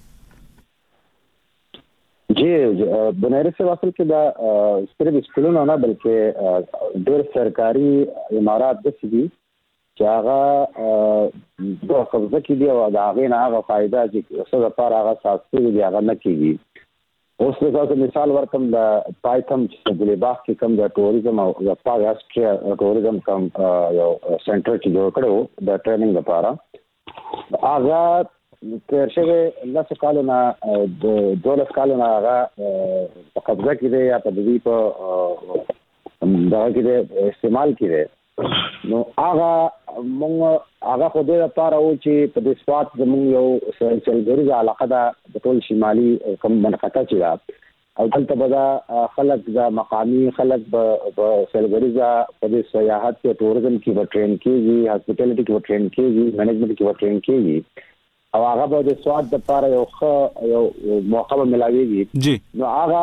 Speaker 9: جی بنیری سے واصل کې دا صرف سکولونه نه بلکې ډېر سرکاري امارات د سدي چې هغه د قبضه کې دی او دا هغه نه هغه فائدہ چې څه د پاره هغه ساتي دی هغه نه کیږي. اوس مثال مثال ورکم د پایتم چې د لیباس کې کم د ټوریزم او د پاګاستریا ټوریزم کم یو سنټر چې جوړ کړو د ټریننګ لپاره هغه تر شوه لاسه کالونه د دولت کالونه هغه په قبضه کې دی یا په دې په دا کې استعمال کې دی. نو هغه موږ هغه خو دې لپاره و چې په دې سوات زموږ یو سلګریزه علاقه ده د ټول شمالي کوم منطقه چې ده او دلته به دا خلک د مقامی خلک په سلګریزه په دې سیاحت کې ټوریزم کې به ټرین کېږي، هاسپټالټي کې به ټرین کېږي، مینجمنټ کې به ټرین کېږي او هغه به د سواد د لپاره یو ښه یو موقع به ملاويږي.
Speaker 1: جی
Speaker 9: نو هغه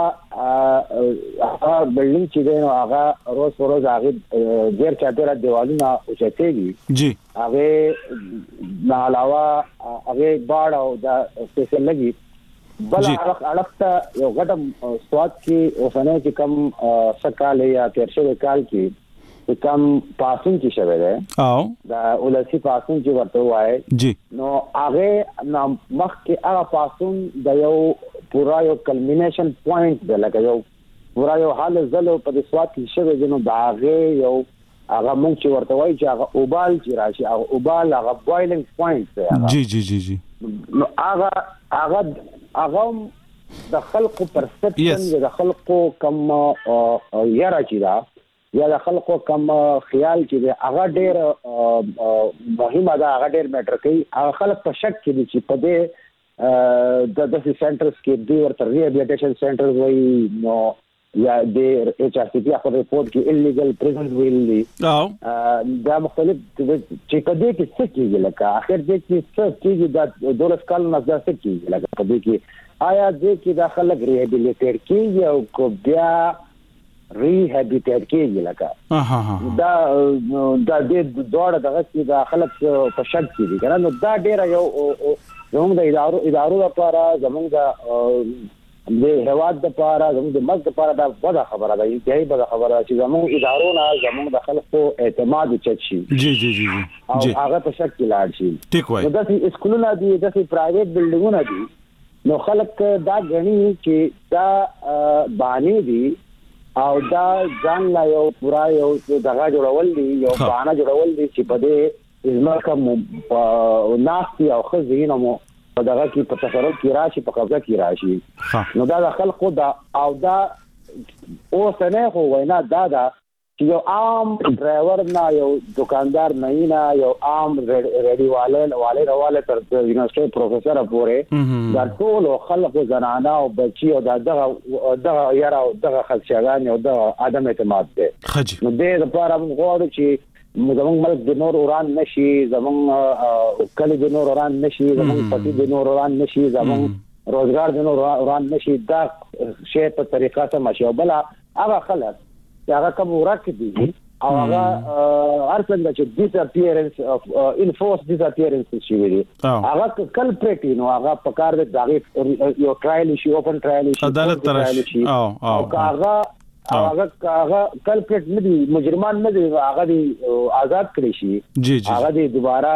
Speaker 9: هغه بلډینګ چې دی نو هغه روز په روز هغه ډیر چاپیره دیوالونه اوچتېږي.
Speaker 1: جی
Speaker 9: هغه نه علاوه هغه باړ او د سپیشل لګي بل هغه اړخته یو غټه سواد کې اوسنه چې کم سکاله یا ترشه کال کې کم پاسون چې شوه ده
Speaker 1: او
Speaker 9: دا ولسی پاسون چې ورته وای
Speaker 1: جی
Speaker 9: نو هغه نام مخ کې هغه پاسون د یو پورا یو کلمینیشن پوینټ دی لکه یو پورا یو حال زلو په سواد کې شوه نو دا هغه یو هغه مونږ چې ورته وای چې هغه اوبال چې راشي هغه اوبال هغه بویلینګ پوینټ دی.
Speaker 1: جی جی جی جی
Speaker 9: نو هغه هغه هغه د خلقو پرسپشن د خلقو کم یاره چې دا یا د خلکو کم خیال چې دی هغه ډېر مهمه ده، هغه ډېر میټر کوي. هغه خلک په شک کې دي چې په دې د داسې سنټرز کې دوی ورته ریهابلیټیشن سنټرز وایي نو یا د ایچ آر سی پی په ریپورټ کې انلیګل پریزنز ویلي دا مختلف چې په دې کې څه کېږي لکه اخر دې کې څه کېږي دا دولس کال نه څه کېږي لکه په دې کې آیا دې کې دا خلک ریهابلیټیټ کېږي او کو بیا ریهابلیټیټ کېږي لکه دا دا دې دوړه دغه چې دا خلک په شک کې دي کنه نو دا ډیره یو زموږ د ادارو ادارو لپاره زموږ د د هواد لپاره زموږ د ملک لپاره دا وړه خبره ده، انتهایی وړه خبره ده چې زموږ ادارو نه زموږ د خلکو اعتماد چت شي.
Speaker 1: جی جی جی
Speaker 9: جی هغه په شک کې لاړ شي.
Speaker 1: ټیک وای
Speaker 9: دا چې اسکولونه دي دا چې پرایویټ بلډینګونه دي نو خلک دا غني چې دا باندې دي او دا ځان لا یو پورا یو دغه جوړول دي یو باندې جوړول دي چې په دې ازمکه ناستي او خزینه مو په دغه کې په تصرف کې راشي په قبضه کې راشي. نو دا د خلکو دا او دا اوس نه خو وینا دا دا چې یو عام ډرایور نه یو دکاندار نه نه یو عام ریډي والے والے رواله تر یونیورسيټي پروفیسور پورې دا ټول خلکو زنانه او بچي او دغه دغه یاره دغه خلشګان او دغه عدم اعتماد ده. نو دې لپاره موږ غواړو چې زمونږ ملک د نور وران نشي، زمونږ کلی د نور وران نشي، زمونږ پټي د نور وران نشي، زمونږ روزګار د نور وران نشي. دا شی په طریقه سم شي او بل هغه خلک چې هغه کوم ورک دي او هغه هر څنګه چې ډیساپیرنس اف انفورس ډیساپیرنس شي وي هغه کلپریټ نو هغه په کار د دغه یو ټرایل شي اوپن ټرایل شي
Speaker 1: عدالت ترشي او او
Speaker 9: هغه هغه هغه کلپریټ نه دي مجرمان نه دي هغه دي آزاد کړی شي.
Speaker 1: جی جی
Speaker 9: هغه دي دوباره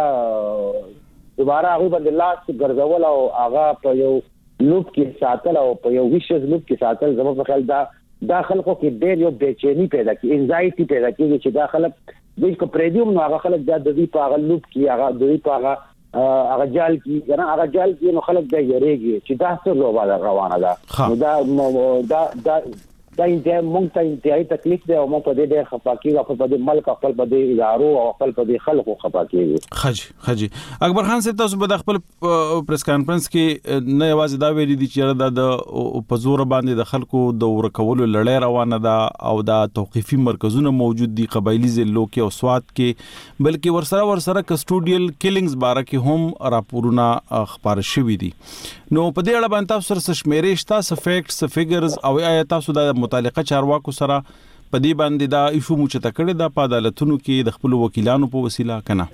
Speaker 9: دوباره هغه باندې لاس ګرځول او هغه په یو لوپ کې ساتل او په یو ویشز لوپ کې ساتل زموږ په خیال دا دا خلکو کې ډېر یو بېچینی پیدا کی انزایټي پیدا کیږي چې دا خلک دوی کو پریډیوم نو هغه خلک دا د دې په هغه لوپ کې هغه د دې په هغه هغه جال کې کنه هغه جال کې نو خلک دا یریږي چې دا څه لوبه روانه ده. دا دا دا دا انتهای مونږ ته انتهایی تکلیف دی او مونږ په دې ډېر خفه کېږو خپل په دې ملک خپل په دې ادارو او خپل په دې خلکو خفه کېږو.
Speaker 1: خجي خجي اکبر خان صاحب تاسو په خپل پریس کانفرنس کې نه یوازې دا ویلي دي چې د په زور باندې د خلکو د ورکولو لړۍ روانه ده او دا توقيفي مرکزونه موجود دي قبایلی ضلعو کې او سواد کې بلکې ورسره ورسره کسټوډیل کیلینګز باره کې هم راپورونه خبر شوي دي. نو په دې اړه باندې تاسو سره شمیرې شته څه فیکټس فیګرز او آیا تاسو د متعلقه چارواکو سره په دې باندې دا ایشو مو چې تکړه د په عدالتونو کې د خپل وکیلانو په وسیله کنه؟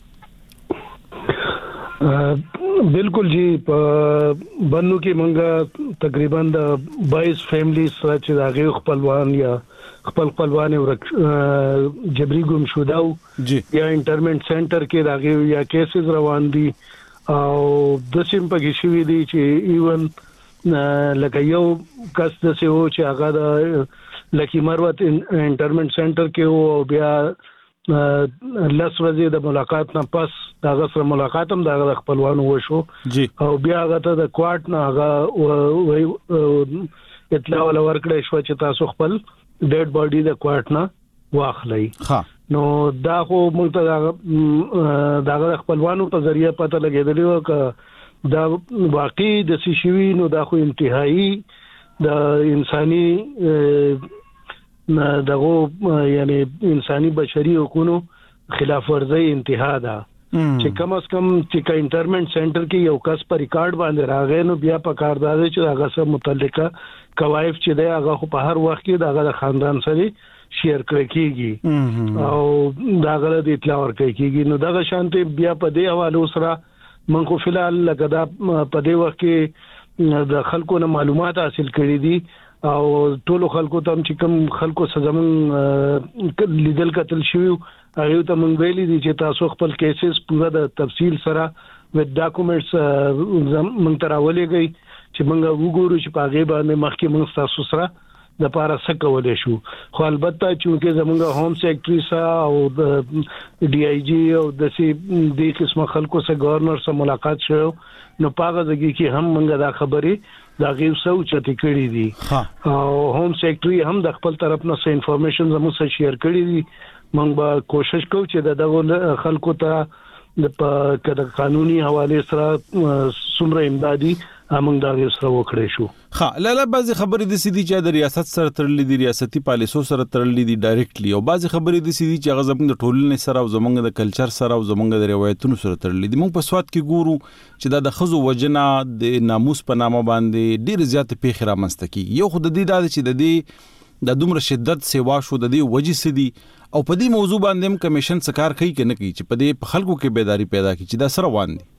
Speaker 2: بالکل جی بنو کې مونږه تقریبا د بائیس فیملیز چې داغه خپلوان یا خپل خپلوان ورک جبري ګم شوده یا انټرمنټ سنټر کې داغه یا کیسز روان دي او د سیم په شوي دي چې ایون لکه یو کس د سه و چې هغه د لکی مروت انټرمنټ سنټر کې او بیا لس ورځې د ملاقات نه پس هغه سره ملاقات هم د خپلوانو وشو او بیا هغه ته د کوارټ نه هغه اطلاع ول ورکړې شو چې تاسو خپل ډیډ باډي د کوارټ نه واخلئ. نو دا خو موږ ته دا خپلوانو په ذریعہ پته لګېدلی و ک دا واقعي د سشوي نو دا خو انتهایی د انساني دغه یعنی انساني بشري حقوقو خلاف ورزي انتها ده چې کم از کم چې کا انټرمنټ سنټر کې یو کس پر ریکارډ باندې راغی نو بیا په کار دی چې هغه سره متعلقه کوایف چې دی هغه په هر وخت کې دغه خاندان سره شیر کړی کیږي او دغه د اطلاع ورکړي کیږي نو دغه شانته بیا په دې حواله سره من خو فلحال لکه دا په دې وخت کې د خلکو نه معلومات حاصل کړي دي او ټولو خلکو ته چې کوم خلکو سزمن لیدل کتل شوی هغه ته مونږ ویلي دي چې تاسو خپل کیسز پورا د تفصیل سره with documents مونږ تراولېږي چې مونږ وګورو چې په هغه باندې مخکې مونږ تاسو سره د پاره څه کولای شو خو البته چې زمونږ هوم سیکرټري سره او د ډي آی جی او د سي د قسمه خلکو سره گورنر سره ملاقات شو نو پاغه دغه کې هم مونږ دا خبرې دا غیر څو چټی کړی دي او هوم سیکرټري هم د خپل طرف نه څه انفارمیشن زموږ سره شیر کړی دي موږ به کوشش کوو چې دغه خلکو ته د کده قانوني حواله سره څومره امدادي موږ دا غیر سره وکړې شو.
Speaker 1: ها لاله بعضی خبرې د سيدي چې د ریاست سره تړلې دي ریاستي پالیسو سره تړلې دي ډایرکټلی او بعضی خبرې د سيدي چې هغه زموږ د ټولنې سره او زموږ د کلچر سره او زموږ د روایتونو سره تړلې دي. موږ په سواد کې ګورو چې دا د خزو وجنه د ناموس په نامه باندې ډېر زیات پیښ رامنځته کیږي. یو خود د دې د چې د دې د دومره شدت سیوا شو د دې وجې سدي او په دې موضوع باندې هم کمیشن څه کار کوي کنه کوي چې په دې خلکو کې بیداری پیدا کړي چې دا سره روان دي.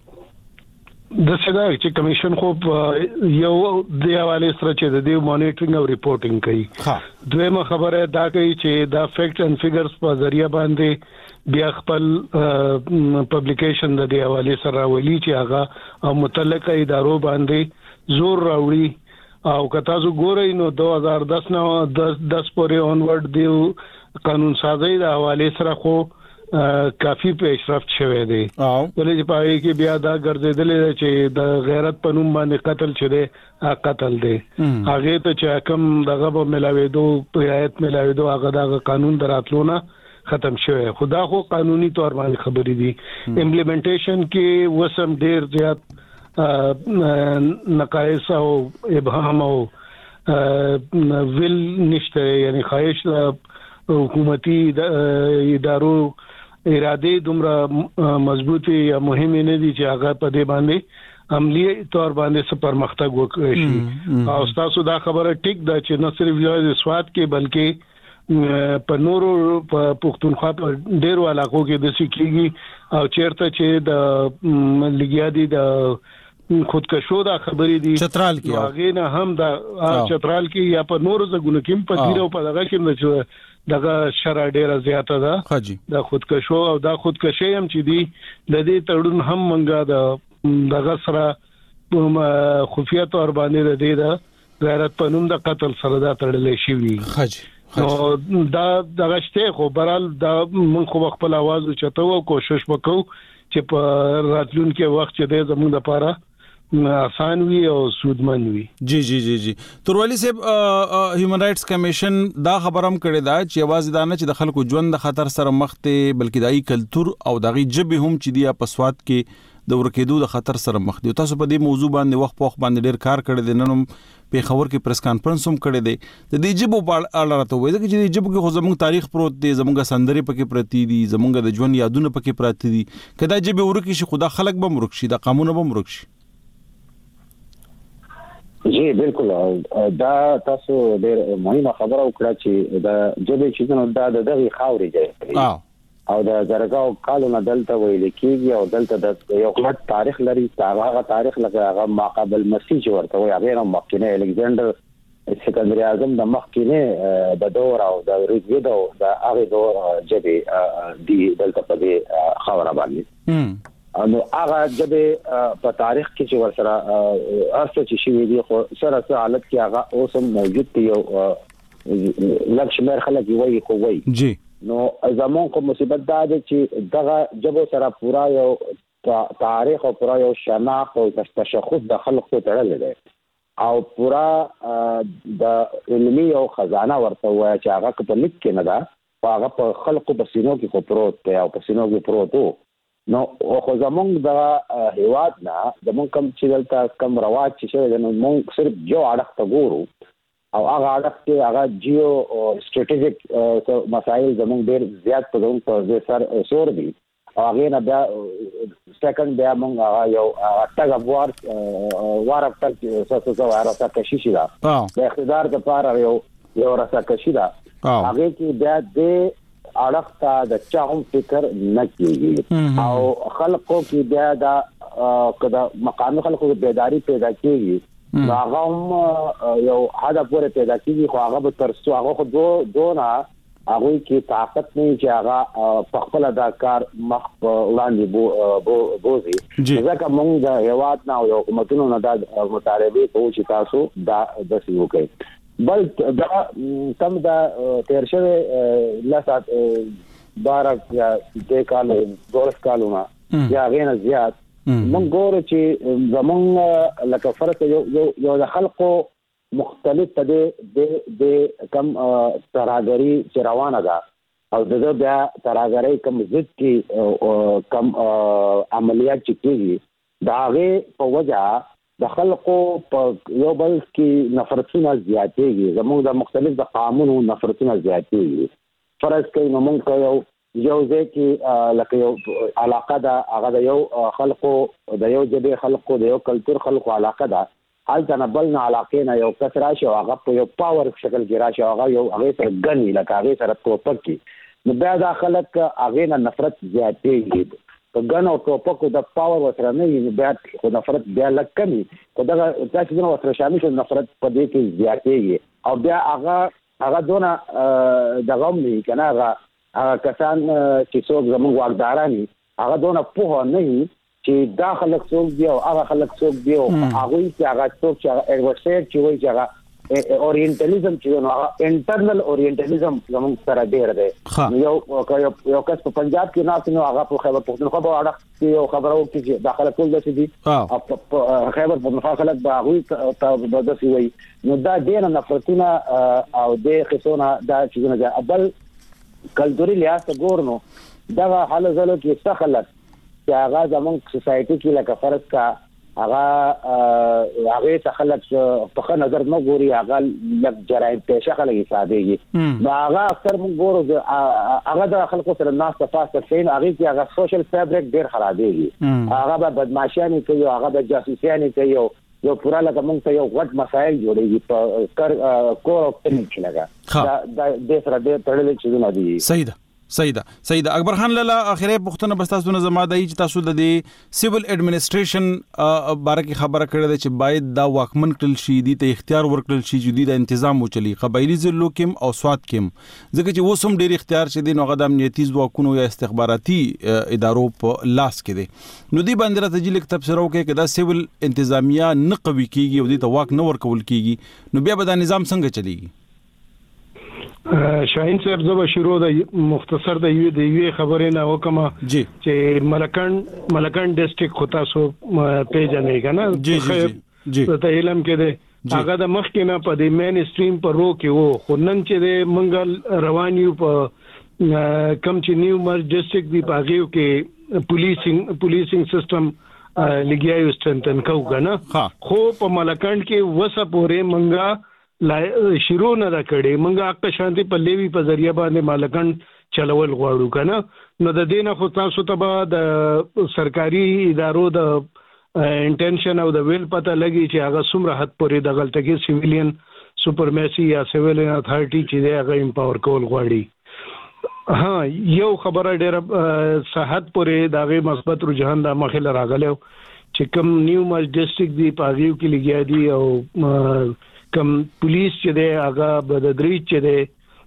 Speaker 2: د څنګه چې کمیشن خو یو د حواله سره چې د دې مانیټرینګ او ریپورټینګ کوي. ها دویمه خبره دا کوي چې دا فیکټ اند فیګرز په ذریعہ باندې بیا خپل پبلیکیشن د دې حواله سره ولي چې هغه متعلقه ادارو باندې زور راوړي او کته زو ګورئ نو دو هزار دس نو دس پورې اونورډ دیو قانون سازي د حواله سره خو کافی پیشرفت شوه دی او ولې چې پای کې بیا دا ګرځیدل چې د غیرت په نوم باندې قتل شوه قتل دی هغه ته چې کوم دغه په ملاويدو پایت ملاويدو هغه د قانون دراتلونه ختم شوه خدا خو قانوني تور باندې خبرې دي امپلیمنټیشن کې وسم ډیر زیات نقایص او ابهام او ویل نشته یعنی خواهش حکومتي ادارو اراده دومره مضبوطی یا مهمه نه دي چې هغه په دې باندې عملی تور باندې څه پرمختګ وکړي شي او تاسو دا خبره ټیک ده چې نه صرف یو سواد کې بلکې په نورو په پښتونخوا په ډیرو علاقو کې د سکیږي او چیرته چې د لګیا دي د خودکشو دا خبرې دي
Speaker 1: چترال کې
Speaker 2: هغه نه هم دا چترال کې یا په نورو ځګونو کې په دیره په دغه کې چې دغه شرع ډیره زیاته ده د خودکشو او د خودکشي هم چې دي د دې تړون هم منګه د دغه سره خفیه تور باندې د دې د غیرت پنوم د قتل سره دا تړلې شي وي نو دا دغه شته خو برال دا من خو خپل आवाज چته او کوشش وکاو چې په راتلونکي وخت چې د زموږ لپاره آسان وي او سودمن وي.
Speaker 1: جی جی جی جی توروالی صاحب هیومن رائټس کمیشن دا خبرم کړی دا چې आवाज دانه چې د خلکو ژوند د خطر سره مخ ته بلکې دای کلچر او دغه جبه هم چې دی په سواد کې د ورکېدو د خطر سره مخ دي. تاسو په دې موضوع باندې وخت په وخت باندې ډیر کار کړی دی نن په خبر کې پریس کانفرنس هم کړی دی د دې جبو په اړه راته وایي چې د جبو کې خو زموږ تاریخ پروت دی زموږ سندري پکې پرتی دي زموږ د ژوند یادونه پکې پراتی دي کدا جبه ورکی شي خدا خلک به مرک شي د قانون به مرک شي.
Speaker 9: جی بالکل دا تاسو ډېر مهمه خبره وکړه چې دا جبه چې نو دا د دغه خاوري جوړ او د زرګاو کالونه دلته ویل کېږي او دلته د یو غټ تاریخ لري هغه تاریخ لکه هغه ماقبل مسیح ورته وي هغه مخکینه الکساندر سکندری اعظم د مخکینه د دور او د ریګیدو د هغه دور جبه دی دلته په دې خاور باندې نو هغه جبه په تاریخ کې چې ورسره ارڅ چې شي دی خو سره سره حالت کې هغه اوسم موجود دی او لکشمیر خلک وایي خو وایي
Speaker 1: جی
Speaker 9: نو زمون کوم مصیبت دا ده چې دغه جبو سره پورا یو تاریخ او پورا یو شناخت او تشخص د خلکو تړل دی او پورا د علمي او خزانه ورته وایي چې هغه په لیک کې نه ده هغه په خلکو بسینو کې خو پروت دی او پسینو کې پروت وو نو خو زمونږ د هیواد نه زمونږ کم چې دلته کم رواج چې شوی نو موږ صرف یو اړخ ته ګورو او هغه اړخ کې هغه جیو سټریټیجیک مسایل زمونږ ډېر زیات په زمونږ په سر سور دي او هغه نه بیا سیکنډ بیا موږ هغه یو ټاګ اف وار وار اف ټاګ څه څه واره تا کشي شي دا د اقتدار لپاره یو یو راسا کشي دا هغه کې بیا د اړخ ته د چا هم فکر نه کیږي او خلکو کې بیا دا کدا مقام خلکو بیداری پیدا کیږي هغه هم یو حدا پورې پیدا کیږي خو هغه به ترسو هغه خو دو دونه هغه کې طاقت نه چې هغه په خپل دا کار مخ وړاندې بو بوزي ځکه موږ د هیواد نه او حکومتونو نه د مطالبه کوو چې تاسو دا د سیو کوي بل دا کم دا تیر شوه لاسات بارک یا د کال دولس کالونه یا غیر زیات موږ ګورو چې زمونږ لکه فرق یو یو د خلکو مختلف د د کم تراګری چې روانه ده او دغه بیا تراګری کم ضد کې کم عملیات چې کیږي دا غي په وجه د خلکو په یو بل کې نفرتونه زیاتېږي زموږ د مختلف د قانونو نفرتونه زیاتېږي فرض کوي نو موږ یو یو ځکه لکه یو علاقه ده هغه د یو خلکو د یو جبه خلکو د یو کلچر خلکو علاقه ده حالته نه بل نه علاقې نه یو کس راشي او هغه په یو پاور شکل کې راشي هغه یو هغه سره ګنی لکه هغه سره توپک کې نو بیا دا خلک هغه نه نفرت زیاتېږي په ګن او ټوپکو د پاور وسره نه وي بیا خو نفرت بیا لکه کمی خو دا تاسو نو وسره شامل شو نفرت په دې کې زیاتېږي او بیا هغه هغه دونه د غم نه کنه هغه کسان چې څوک زموږ واکدارانی هغه دونه په نه چې دا خلک څوک دی او هغه خلک څوک دی او هغه چې هغه څوک چې ایڈورسایډ چې وایي چې هغه اورینټالیزم چې نو انټرنل اورینټالیزم زموږ سره ډیر دی یو یو کس په پنجاب کې ناس نو هغه په خیبر پختونخوا په اړه کې یو خبرو کې چې داخله کول دي دي او خیبر پختونخوا خلک به هغه ته د سی وي نو دا ډیر نفرتونه او د خصونه دا چې نه بل کلتوري لحاظ ګورنو دا حال زلو کې څه خلک چې هغه زموږ سوسایټي کې لکه فرض کا هغه هغه څه خلک په نظر نه ګوري هغه لږ جرایم پېښه خلک حسابېږي نو هغه اکثر موږ ګورو هغه د خلکو سره ناس ته پاسه شین هغه چې هغه سوشل فیبریک ډیر خرابېږي هغه به بدمعشاني کوي هغه به جاسوسیاني کوي یو پورا لکه موږ ته یو غټ مسایل جوړېږي په کار کور او پنځه لګا دا د سره د تړلې چې نه دي
Speaker 1: صحیح ده صحیح ده صحیح ده اکبر خان لاله اخیری پښتنه بس تاسو نه زما دای چې تاسو د سیویل اډمنسټریشن باره کې خبره کړې ده چې باید دا واکمن کړل شي دي ته اختیار ورکړل شي چې د تنظیم وچلي قبایلی ضلعو کې او سواد کې ځکه چې وسوم ډیر اختیار شي د نوغه د امنیتي ځواکونو یا استخباراتي ادارو په لاس کې دي نو دی باندې راته جلیک تفسیر وکړي چې دا سیویل انتظامیه نه قوي کیږي او د ته واک نه ورکول کیږي نو بیا به دا نظام څنګه چلیږي
Speaker 2: شاهین صاحب زو شروع د مختصر د یو د یو خبرې نه وکم چې ملکند ملکند ډیسټریکټ خطا سو پیژنې کنه
Speaker 1: جی جی جی
Speaker 2: ته علم کې ده هغه د مخ کې نه په د مین سټریم پر رو کې وو خو نن چې د منګل روان یو په کم چې نیو مرج ډیسټریکټ دی پاغیو کې پولیسینګ پولیسینګ سیستم لګیایو ستنتن کو کنه خو په ملکند کې وسه پورې منګا لا شروع نه دا کړي منګه حق شانتي په لیوی په ذریعہ باندې مالکان چلول غواړو کنه نو د دینه خو تاسو ته د سرکاري ادارو د انټنشن او د ویل پته لګي چې هغه څومره حد پورې د غلطګي سیویلین سپرمیسی یا سیویلین اتھارټي چې دی هغه امپاور کول غواړي ها یو خبره ډېر صحت پورې داغه مثبت رجحان د مخه راغلو چې کوم نیو مرج ډیسټریکټ دی پاغیو کې لګیا دي او کم پولیس چې دی هغه بددری چې دی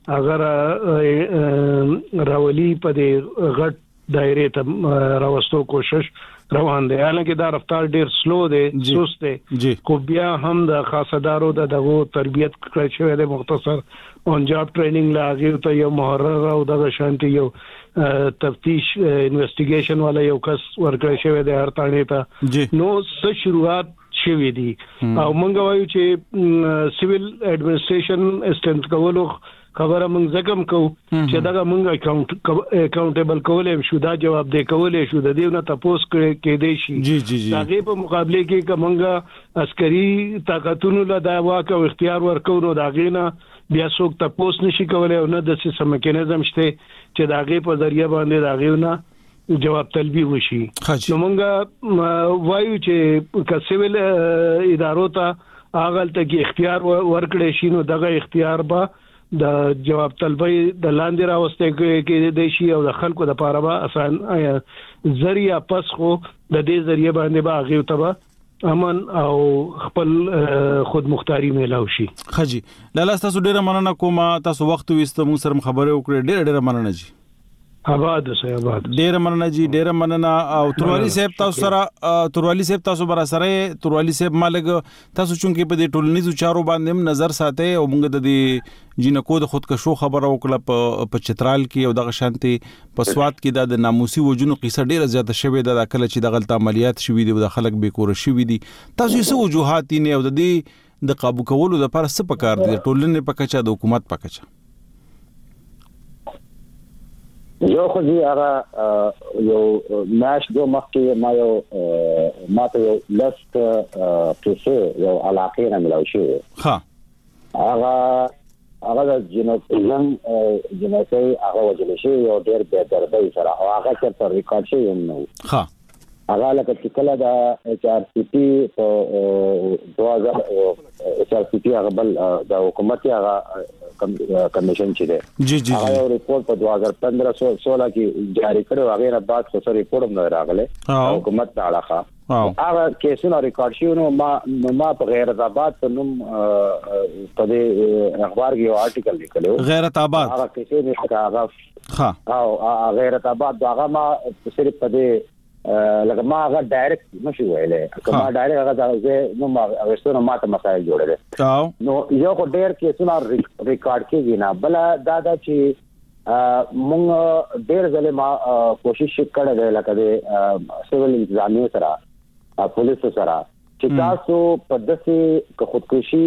Speaker 2: هغه راولي په دې غټ دایره ته راوستو کوشش روان دی حالانکه دا رفتار ډیر سلو دی سست دی خو بیا هم د خاصدارو د دغه تربیت کړی شوی دی مختصر اون جاب ټریننګ لاغي ته یو محرر او دغه شانتي یو تفتیش انویسټیګیشن والا یو کس ورکړی شوی دی هر تاڼې ته نو څه شروعات شوی دي او مونږ وایو چې سیویل اډمنسټریشن استنټ کولو خبره موږ زکم کو چې دا موږ اکاونټ اکاونټیبل کولې شو دا جواب دی کولې شو د دې نه تاسو کې دی شي
Speaker 1: جی جی جی
Speaker 2: هغه په مقابله کې کومه عسکري طاقتونو له دا واک او اختیار ورکوونو دا غینه بیا څوک تاسو نشي کولای او نه د سیستم میکانیزم شته چې دا غي په ذریعہ باندې دا غیونه جواب طلبي وشي نو مونږ وایو چې که سیویل ادارو ته هغه ته کې اختیار ورکړي شي نو دغه اختیار به د جواب طلبي د لاندې راوسته کې د شي او د خلکو د پاره به آسان ذریعہ پس خو د دې ذریعہ باندې به هغه ته امن او خپل خود مختاری میلاو شي.
Speaker 1: خجی لاله تاسو ډیره مننه کوم تاسو وخت وست مو سره خبرې وکړې ډیره ډیره مننه جی.
Speaker 2: آباد سه آباد
Speaker 1: ډیره مننه جی ډیره مننه او تروالی صاحب تاسو سره تروالی صاحب تاسو برا سره تروالی صاحب مالک تاسو چونکې په دې ټولنیزو چارو باندې نظر ساتي او موږ د دې جنکو د خودکشو خبره وکړه په چترال کې او د شانتي په سواد کې د ناموسي وجونو قصه ډیره زیاته شوې ده د کله چې د غلط عملیات شوې دي او د خلک به کور شوې دي تاسو یې څه وجوهات نه او د دې د قابو کولو د پر څه پکار دي ټولنې په کچا د حکومت په کچا
Speaker 9: یو خو دې هغه یو ماش دو مخکې ما یو ما ته یو لست پیسې یو علاقه نه ملو شي
Speaker 1: ها
Speaker 9: هغه هغه د جنوبزم جنوبي هغه وجل شي یو ډېر به دربي سره هغه چې ریکارډ شي نو
Speaker 1: ها
Speaker 9: هغه لکه چې کله د ایچ آر سی پی په دوه هزار ایچ آر سی پی هغه بل د حکومت هغه کمیشن چې ده
Speaker 1: جی جی
Speaker 9: هغه ریپورت په دوه هزار پندرہ سولہ کې جاری کړو هغه نه بعد څه ریپورت هم راغله حکومت ته علاقه هغه کیسونه ریکارډ شي نو ما ما په غیرت آباد په نوم په دې اخبار کې یو آرټیکل لیکلو
Speaker 1: غیرت آباد
Speaker 9: هغه کیسې نه هغه
Speaker 1: ها
Speaker 9: او غیرت آباد هغه ما صرف په دې لکه ما هغه ډایرکټ نشو ویلې کومه ډایرکټ هغه زه نو ما اوسونه ماته مسایل جوړل نو یو کو ډیر کې سنا ریکارډ کېږي نه بل دا دا چې مونږ ډیر ځله ما کوشش کړې ده لکه د سیول انتظامیه سره پولیس سره چې تاسو په دسه خودکشي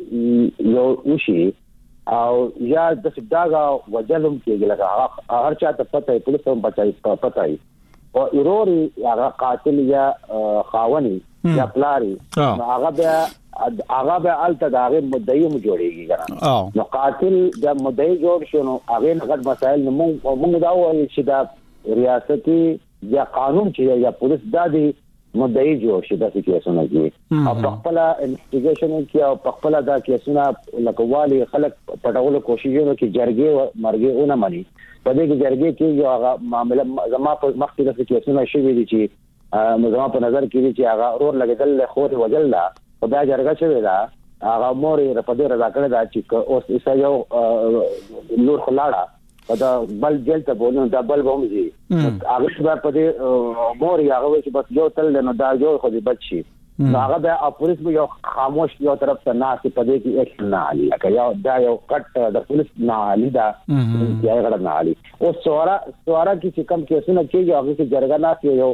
Speaker 9: یو وشي او یا د داغه وجلم کېږي لکه هر چا ته پته پولیس هم بچای پته او ایروري هغه قاتل یا خاوني یا پلاری هغه به هغه به الته داغه مدعي مو جوړيږي کنه نو قاتل د مدعي جوړ شنو هغه غټ مسائل نو موږ دا وایي چې دا ریاستي یا قانون چې یا پولیس دادي مدعي جوړ شي د کیسونو کې او په خپل انویسټیګیشن کې او په خپل دا کیسونه لکوالي خلک پټولو کوششونه کې جرګې مرګې اونې مانی په دې کې جرګې کې یو هغه معاملې زما په مخکې د کیسونه شوې دي چې زما په نظر کې دي چې هغه اور لګیدل خو وجل لا په دا جرګه شوې ده هغه موري په دې رضا کړی دا چې اوس ایسا یو نور خلاړه دا بل جیل ته بولنه دا بل بومځي هغه په دې موري هغه چې بس یو تل نو دا یو خو دې بچي هغه د پولیس یو خاموش یو طرف ته ناس په دې کې اکشن نه علي لکه یو دا یو کټ د پولیس نه علي دا یې غړ نه علي او سوارا سوارا کې کوم کیسونه کېږي هغه چې جرګه نه یو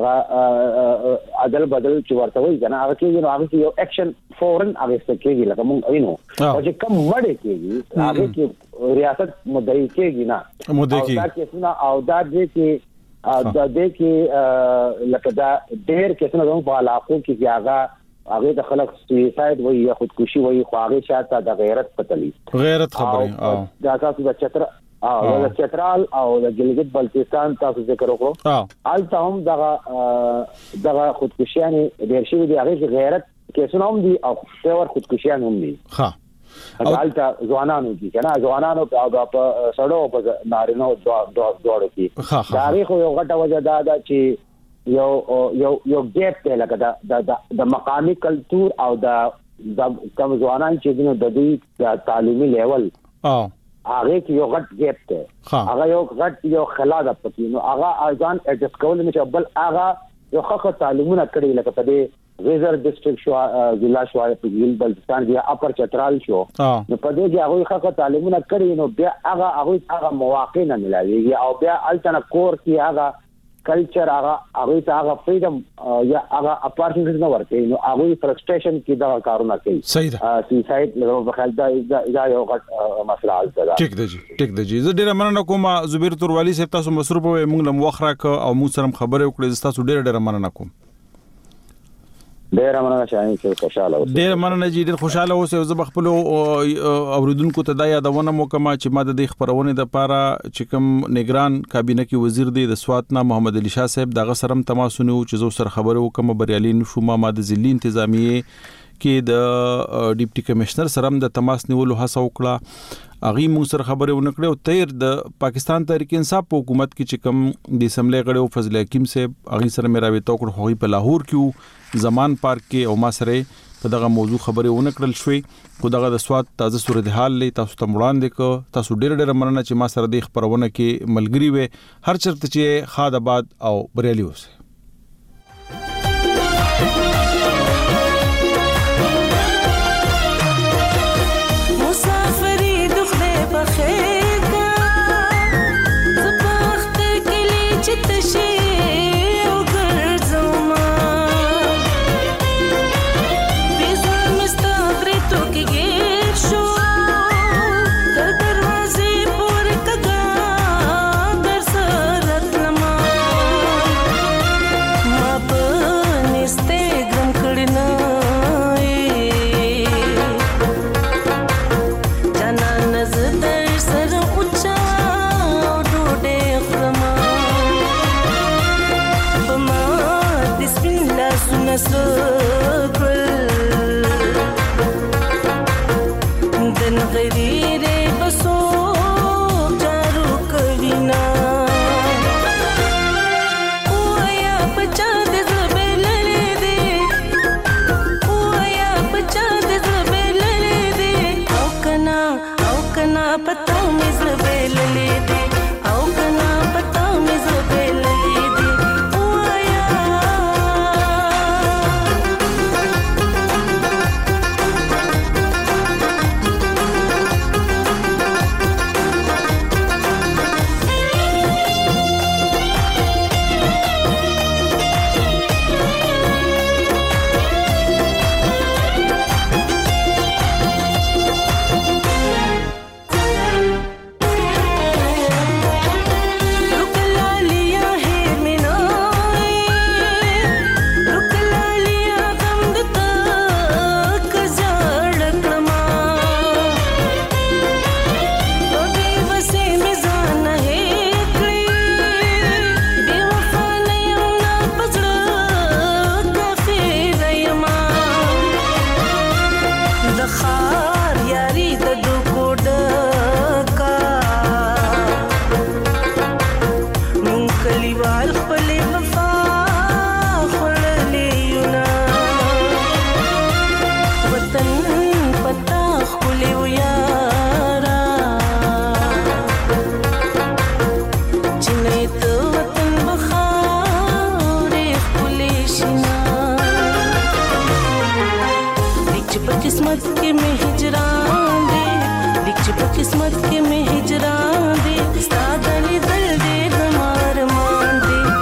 Speaker 9: هغه عدل بدل چې ورته وایي کنه هغه کې نو هغه یو اکشن فورن هغه څه کېږي لکه مونږ وینو او چې کوم مړ کېږي هغه کې ریاست مدعي کېږي نه
Speaker 1: مدعي کېږي
Speaker 9: دا کیسونه او دا دې کې دا دې کې لکه دا ډېر کیسونه زموږ په علاقو کې هغه هغه د خلک سویساید وایي یا خودکشي وایي خو هغه شاته د غیرت پتلی
Speaker 1: غیرت خبره
Speaker 9: او دا تاسو د چتر او د چترال او د ګلګت بلتستان تاسو ذکر وکړو البته هم دغه دغه خودکشيانه ډېر شي دي هغه غیرت کیسونه هم دي او څور خودکشيان هم دي
Speaker 1: ها
Speaker 9: البته ځوانانو کې کنه ځوانانو په په سړو په نارینو دوړو کې تاریخ یو غټه وجه دا ده چې یو یو یو ګیپ ته لکه د د مقامی کلچر او د کوم ځوانان چې د دې تعلیمي لیول
Speaker 1: او
Speaker 9: هغه کې یو غټ ګیپ ته هغه یو غټ یو خلا ده پکې نو هغه ځان اډجست کول نه بل هغه یو خاصه تعلیمونه کړی لکه په دې ریزر ډیسټریکټ شو ضلع شو په ګل بلتستان کې اپر چترال شو نو په دې کې هغه خاصه تعلیمونه کړی نو بیا هغه هغه هغه مواقع نه ملایي او بیا الټنه کور کې هغه کلچر هغه هغه هغه فریډم یا هغه اپارچونټیز نه ورکوي نو هغه فرستریشن کې دا کارونه کوي.
Speaker 1: صحیح ده.
Speaker 9: سوسایډ له بخل دا دا یو غټ مسله ده.
Speaker 1: ټیک ده جی ټیک ده جی. زه ډیره مننه کوم زبیر توروالی صاحب، تاسو مصروف وئ، موږ لم وخت راک او موږ سره خبرې وکړې. تاسو ډیره ډیره مننه کوم.
Speaker 9: ډیر مننه شاهین چې خوشاله اوسئ.
Speaker 1: ډیر مننه جی، ډیر خوشاله اوسئ. زه خپل اوریدونکو ته دا یادونه موکما چې ما د خبرونه د پاره چې کوم نگران کابینه کې وزیر دی د سوات نه محمد علي شاه صاحب دغه سره تماسونه چې زو سره خبره وکم بریالي نشو. ما د ضلعي انتظامیه کې د ډیپټي کمشنر سره د تماس نیولو هڅه وکړه. اغي موږ سره خبره ونکړه او تیر د پاکستان تحریک انصاف په حکومت کې چې کوم د اسمبلی غړو فضل حکیم صاحب اغي سره مې راوي توکړ خوې په لاهور کې زمان پارک کې او ما سره په دغه موضوع خبره ونکړل شوې. خو دغه د سواد تازه صورتحال لې تاسو ته وړاندې ک. تاسو ډېر ډېر مننه چې ما سره د خبرونه کې ملګری وې. هر چرته چې خاد آباد او بریالي اوسه.
Speaker 10: किस्मत के में हिजरान दे, सादली दल दे हमार मान दे।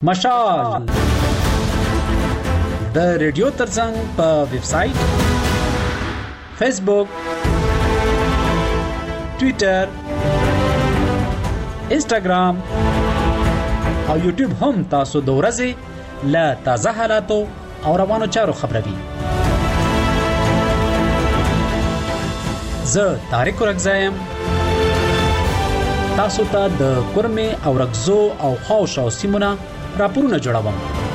Speaker 10: مشال د ریډیو ترڅنګ په ویب سټ، فیسبوک، ټوئیټر، انسټاګرام او یوټیوب هم تاسو د ورځې له تازه حالاتو او روانو چارو خبروي. زه طارق رکزایم تاسو ته د کورمه او رکزو او خاوشاو سیمونه راپورونه جوړوم.